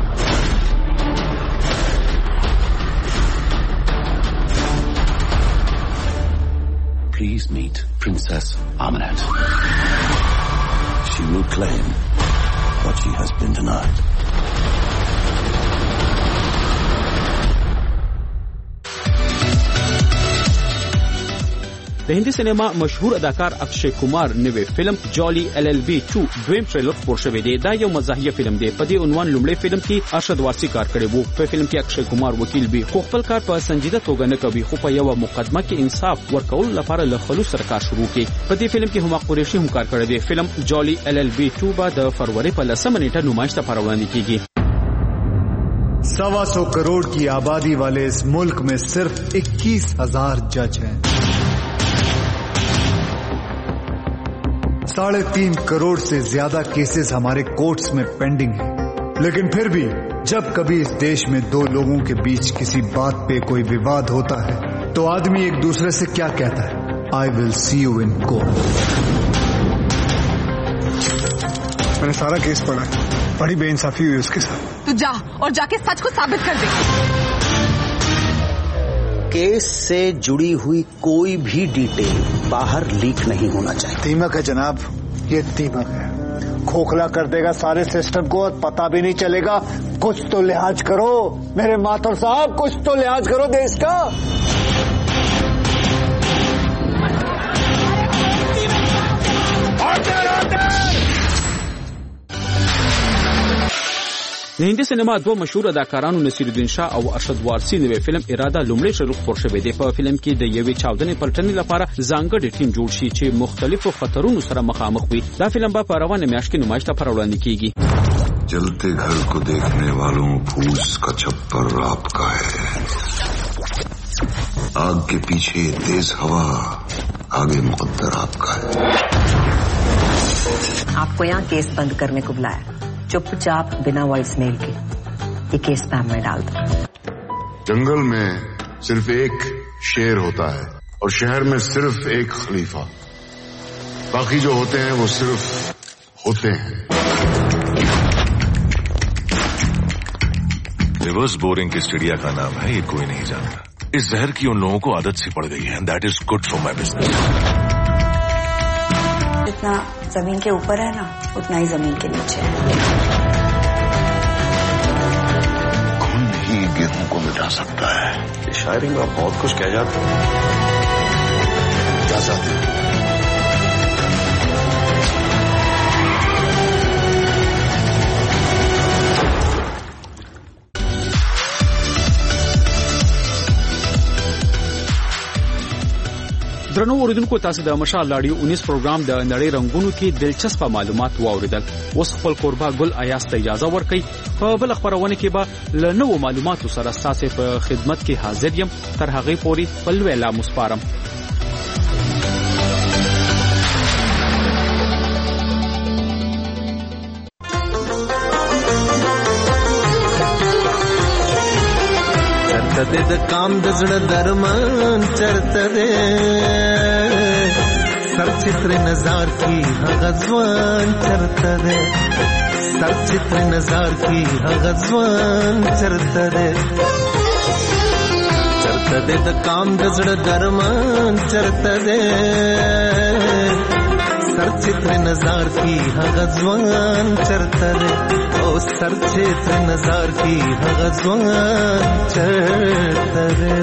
Please meet Princess Amunet. She will claim what she has been denied. د هندي سینما مشهور اداکار اکشے کمار نوې فلم جالی ایل ایل بی ټو دویم ټریلر خپور شوی دی. دا یو مزاحیه فلم دی. په دې عنوان لومړی فلم کې ارشد وارسی کار کړی وو. په فلم کې اکشے کمار وکیل وي خو خپل کار په سنجیده توګه نه کوي، خو په یو مقدمه کې انصاف ورکول لپاره له خلوص سره کار شروع کړي. په دې فلم کې هم قریشي هم کار کړی دی. فلم جالی ایل ایل بی ټو به د فروری په لسمه نیټه نمایش لپاره وړاندې کیږي. सवा सौ करोड़ की आबादी वाले इस मुल्क में सिर्फ इक्कीस हजार जज हैं। साढ़े तीन करोड़ से ज्यादा केसेस हमारे कोर्ट्स में पेंडिंग हैं। लेकिन फिर भी जब कभी इस देश में दो लोगों के बीच किसी बात पे कोई विवाद होता है तो आदमी एक दूसरे से क्या कहता है? I will see you in court. मैंने सारा केस पढ़ा, बड़ी बेइंसाफी हुई उसके साथ। तू जा और जाके सच को साबित कर दे। केस से जुड़ी हुई कोई भी डिटेल बाहर लीक नहीं होना चाहिए। दीमक है जनाब, ये दीमक है, खोखला कर देगा सारे सिस्टम को और पता भी नहीं चलेगा। कुछ तो लिहाज करो मेरे मातोर साहब, कुछ तो लिहाज करो देश का। د هندي سینما دوه مشهور اداکارانو نصیرالدین شاه او ارشد وارسی نوې فلم اراده لومړی ټریلر خپور شوی دی. په فلم کې د یوې چاودنې پلټنې لپاره ځانګړی ټیم جوړ شي چې مختلفو خطرونو سره مخامخ وي. دا فلم به په روانه میاشت کې نمایش لپاره وړاندې کیږي. जलते घर को देखने वालों फूस का छप्पर आपका है, आग के पीछे तेज हवा, आगे मुकद्दर आपका है। आपको यहाँ केस बंद करने को बुलाया, चुपचाप बिना वॉइस मेल के ये केस स्पैम में डाल दो। जंगल में सिर्फ एक शेर होता है और शहर में सिर्फ एक खलीफा, बाकी जो होते हैं वो सिर्फ होते हैं। रिवर्स बोरिंग किस चिड़िया का नाम है ये कोई नहीं जानता। इस जहर की उन लोगों को आदत सी पड़ गई है and that is good for my business. जितना जमीन के ऊपर है ना उतना ही जमीन के नीचे है। खून ही गेहूं को मिटा सकता है। शायरी में आप बहुत कुछ कह जाते हैं। क्या चाहते हैं? درنو اوریدونکو، تاسو د مشال رادیو انیس پروګرام د نړۍ رنگونو کې دلچسپ معلومات واوریدل. اوس خپل قربا ګل ایاس ته اجازه ورکړئ. په بل خبرونه کې به له نوو معلوماتو سره تاسو په خدمت کې حاضر یم. تر هغه پورې خپل ویلا مسپارم. چرته د کام د زړه درمان چرته ده سرچتر نظار کی هغزوان چرته ده سرچتر نظار کی هغزوان چرته ده چرته ده د کام د زړه درمان چرته ده سرچتر نظار کی هغزوان چرته ده او سرچتر نظار کی هغزوان چرته ده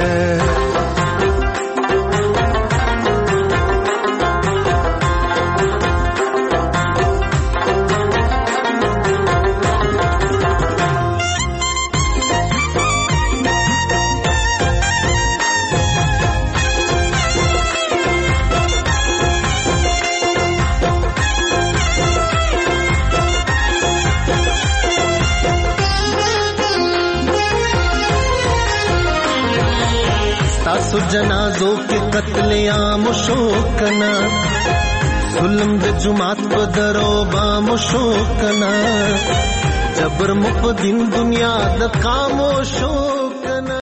तासु जनाजों के कत्लेआम शोकना जुल्म दे जुमात बदरो बाम शोकना जबर मुफ दिन दुनिया द कामो शोकना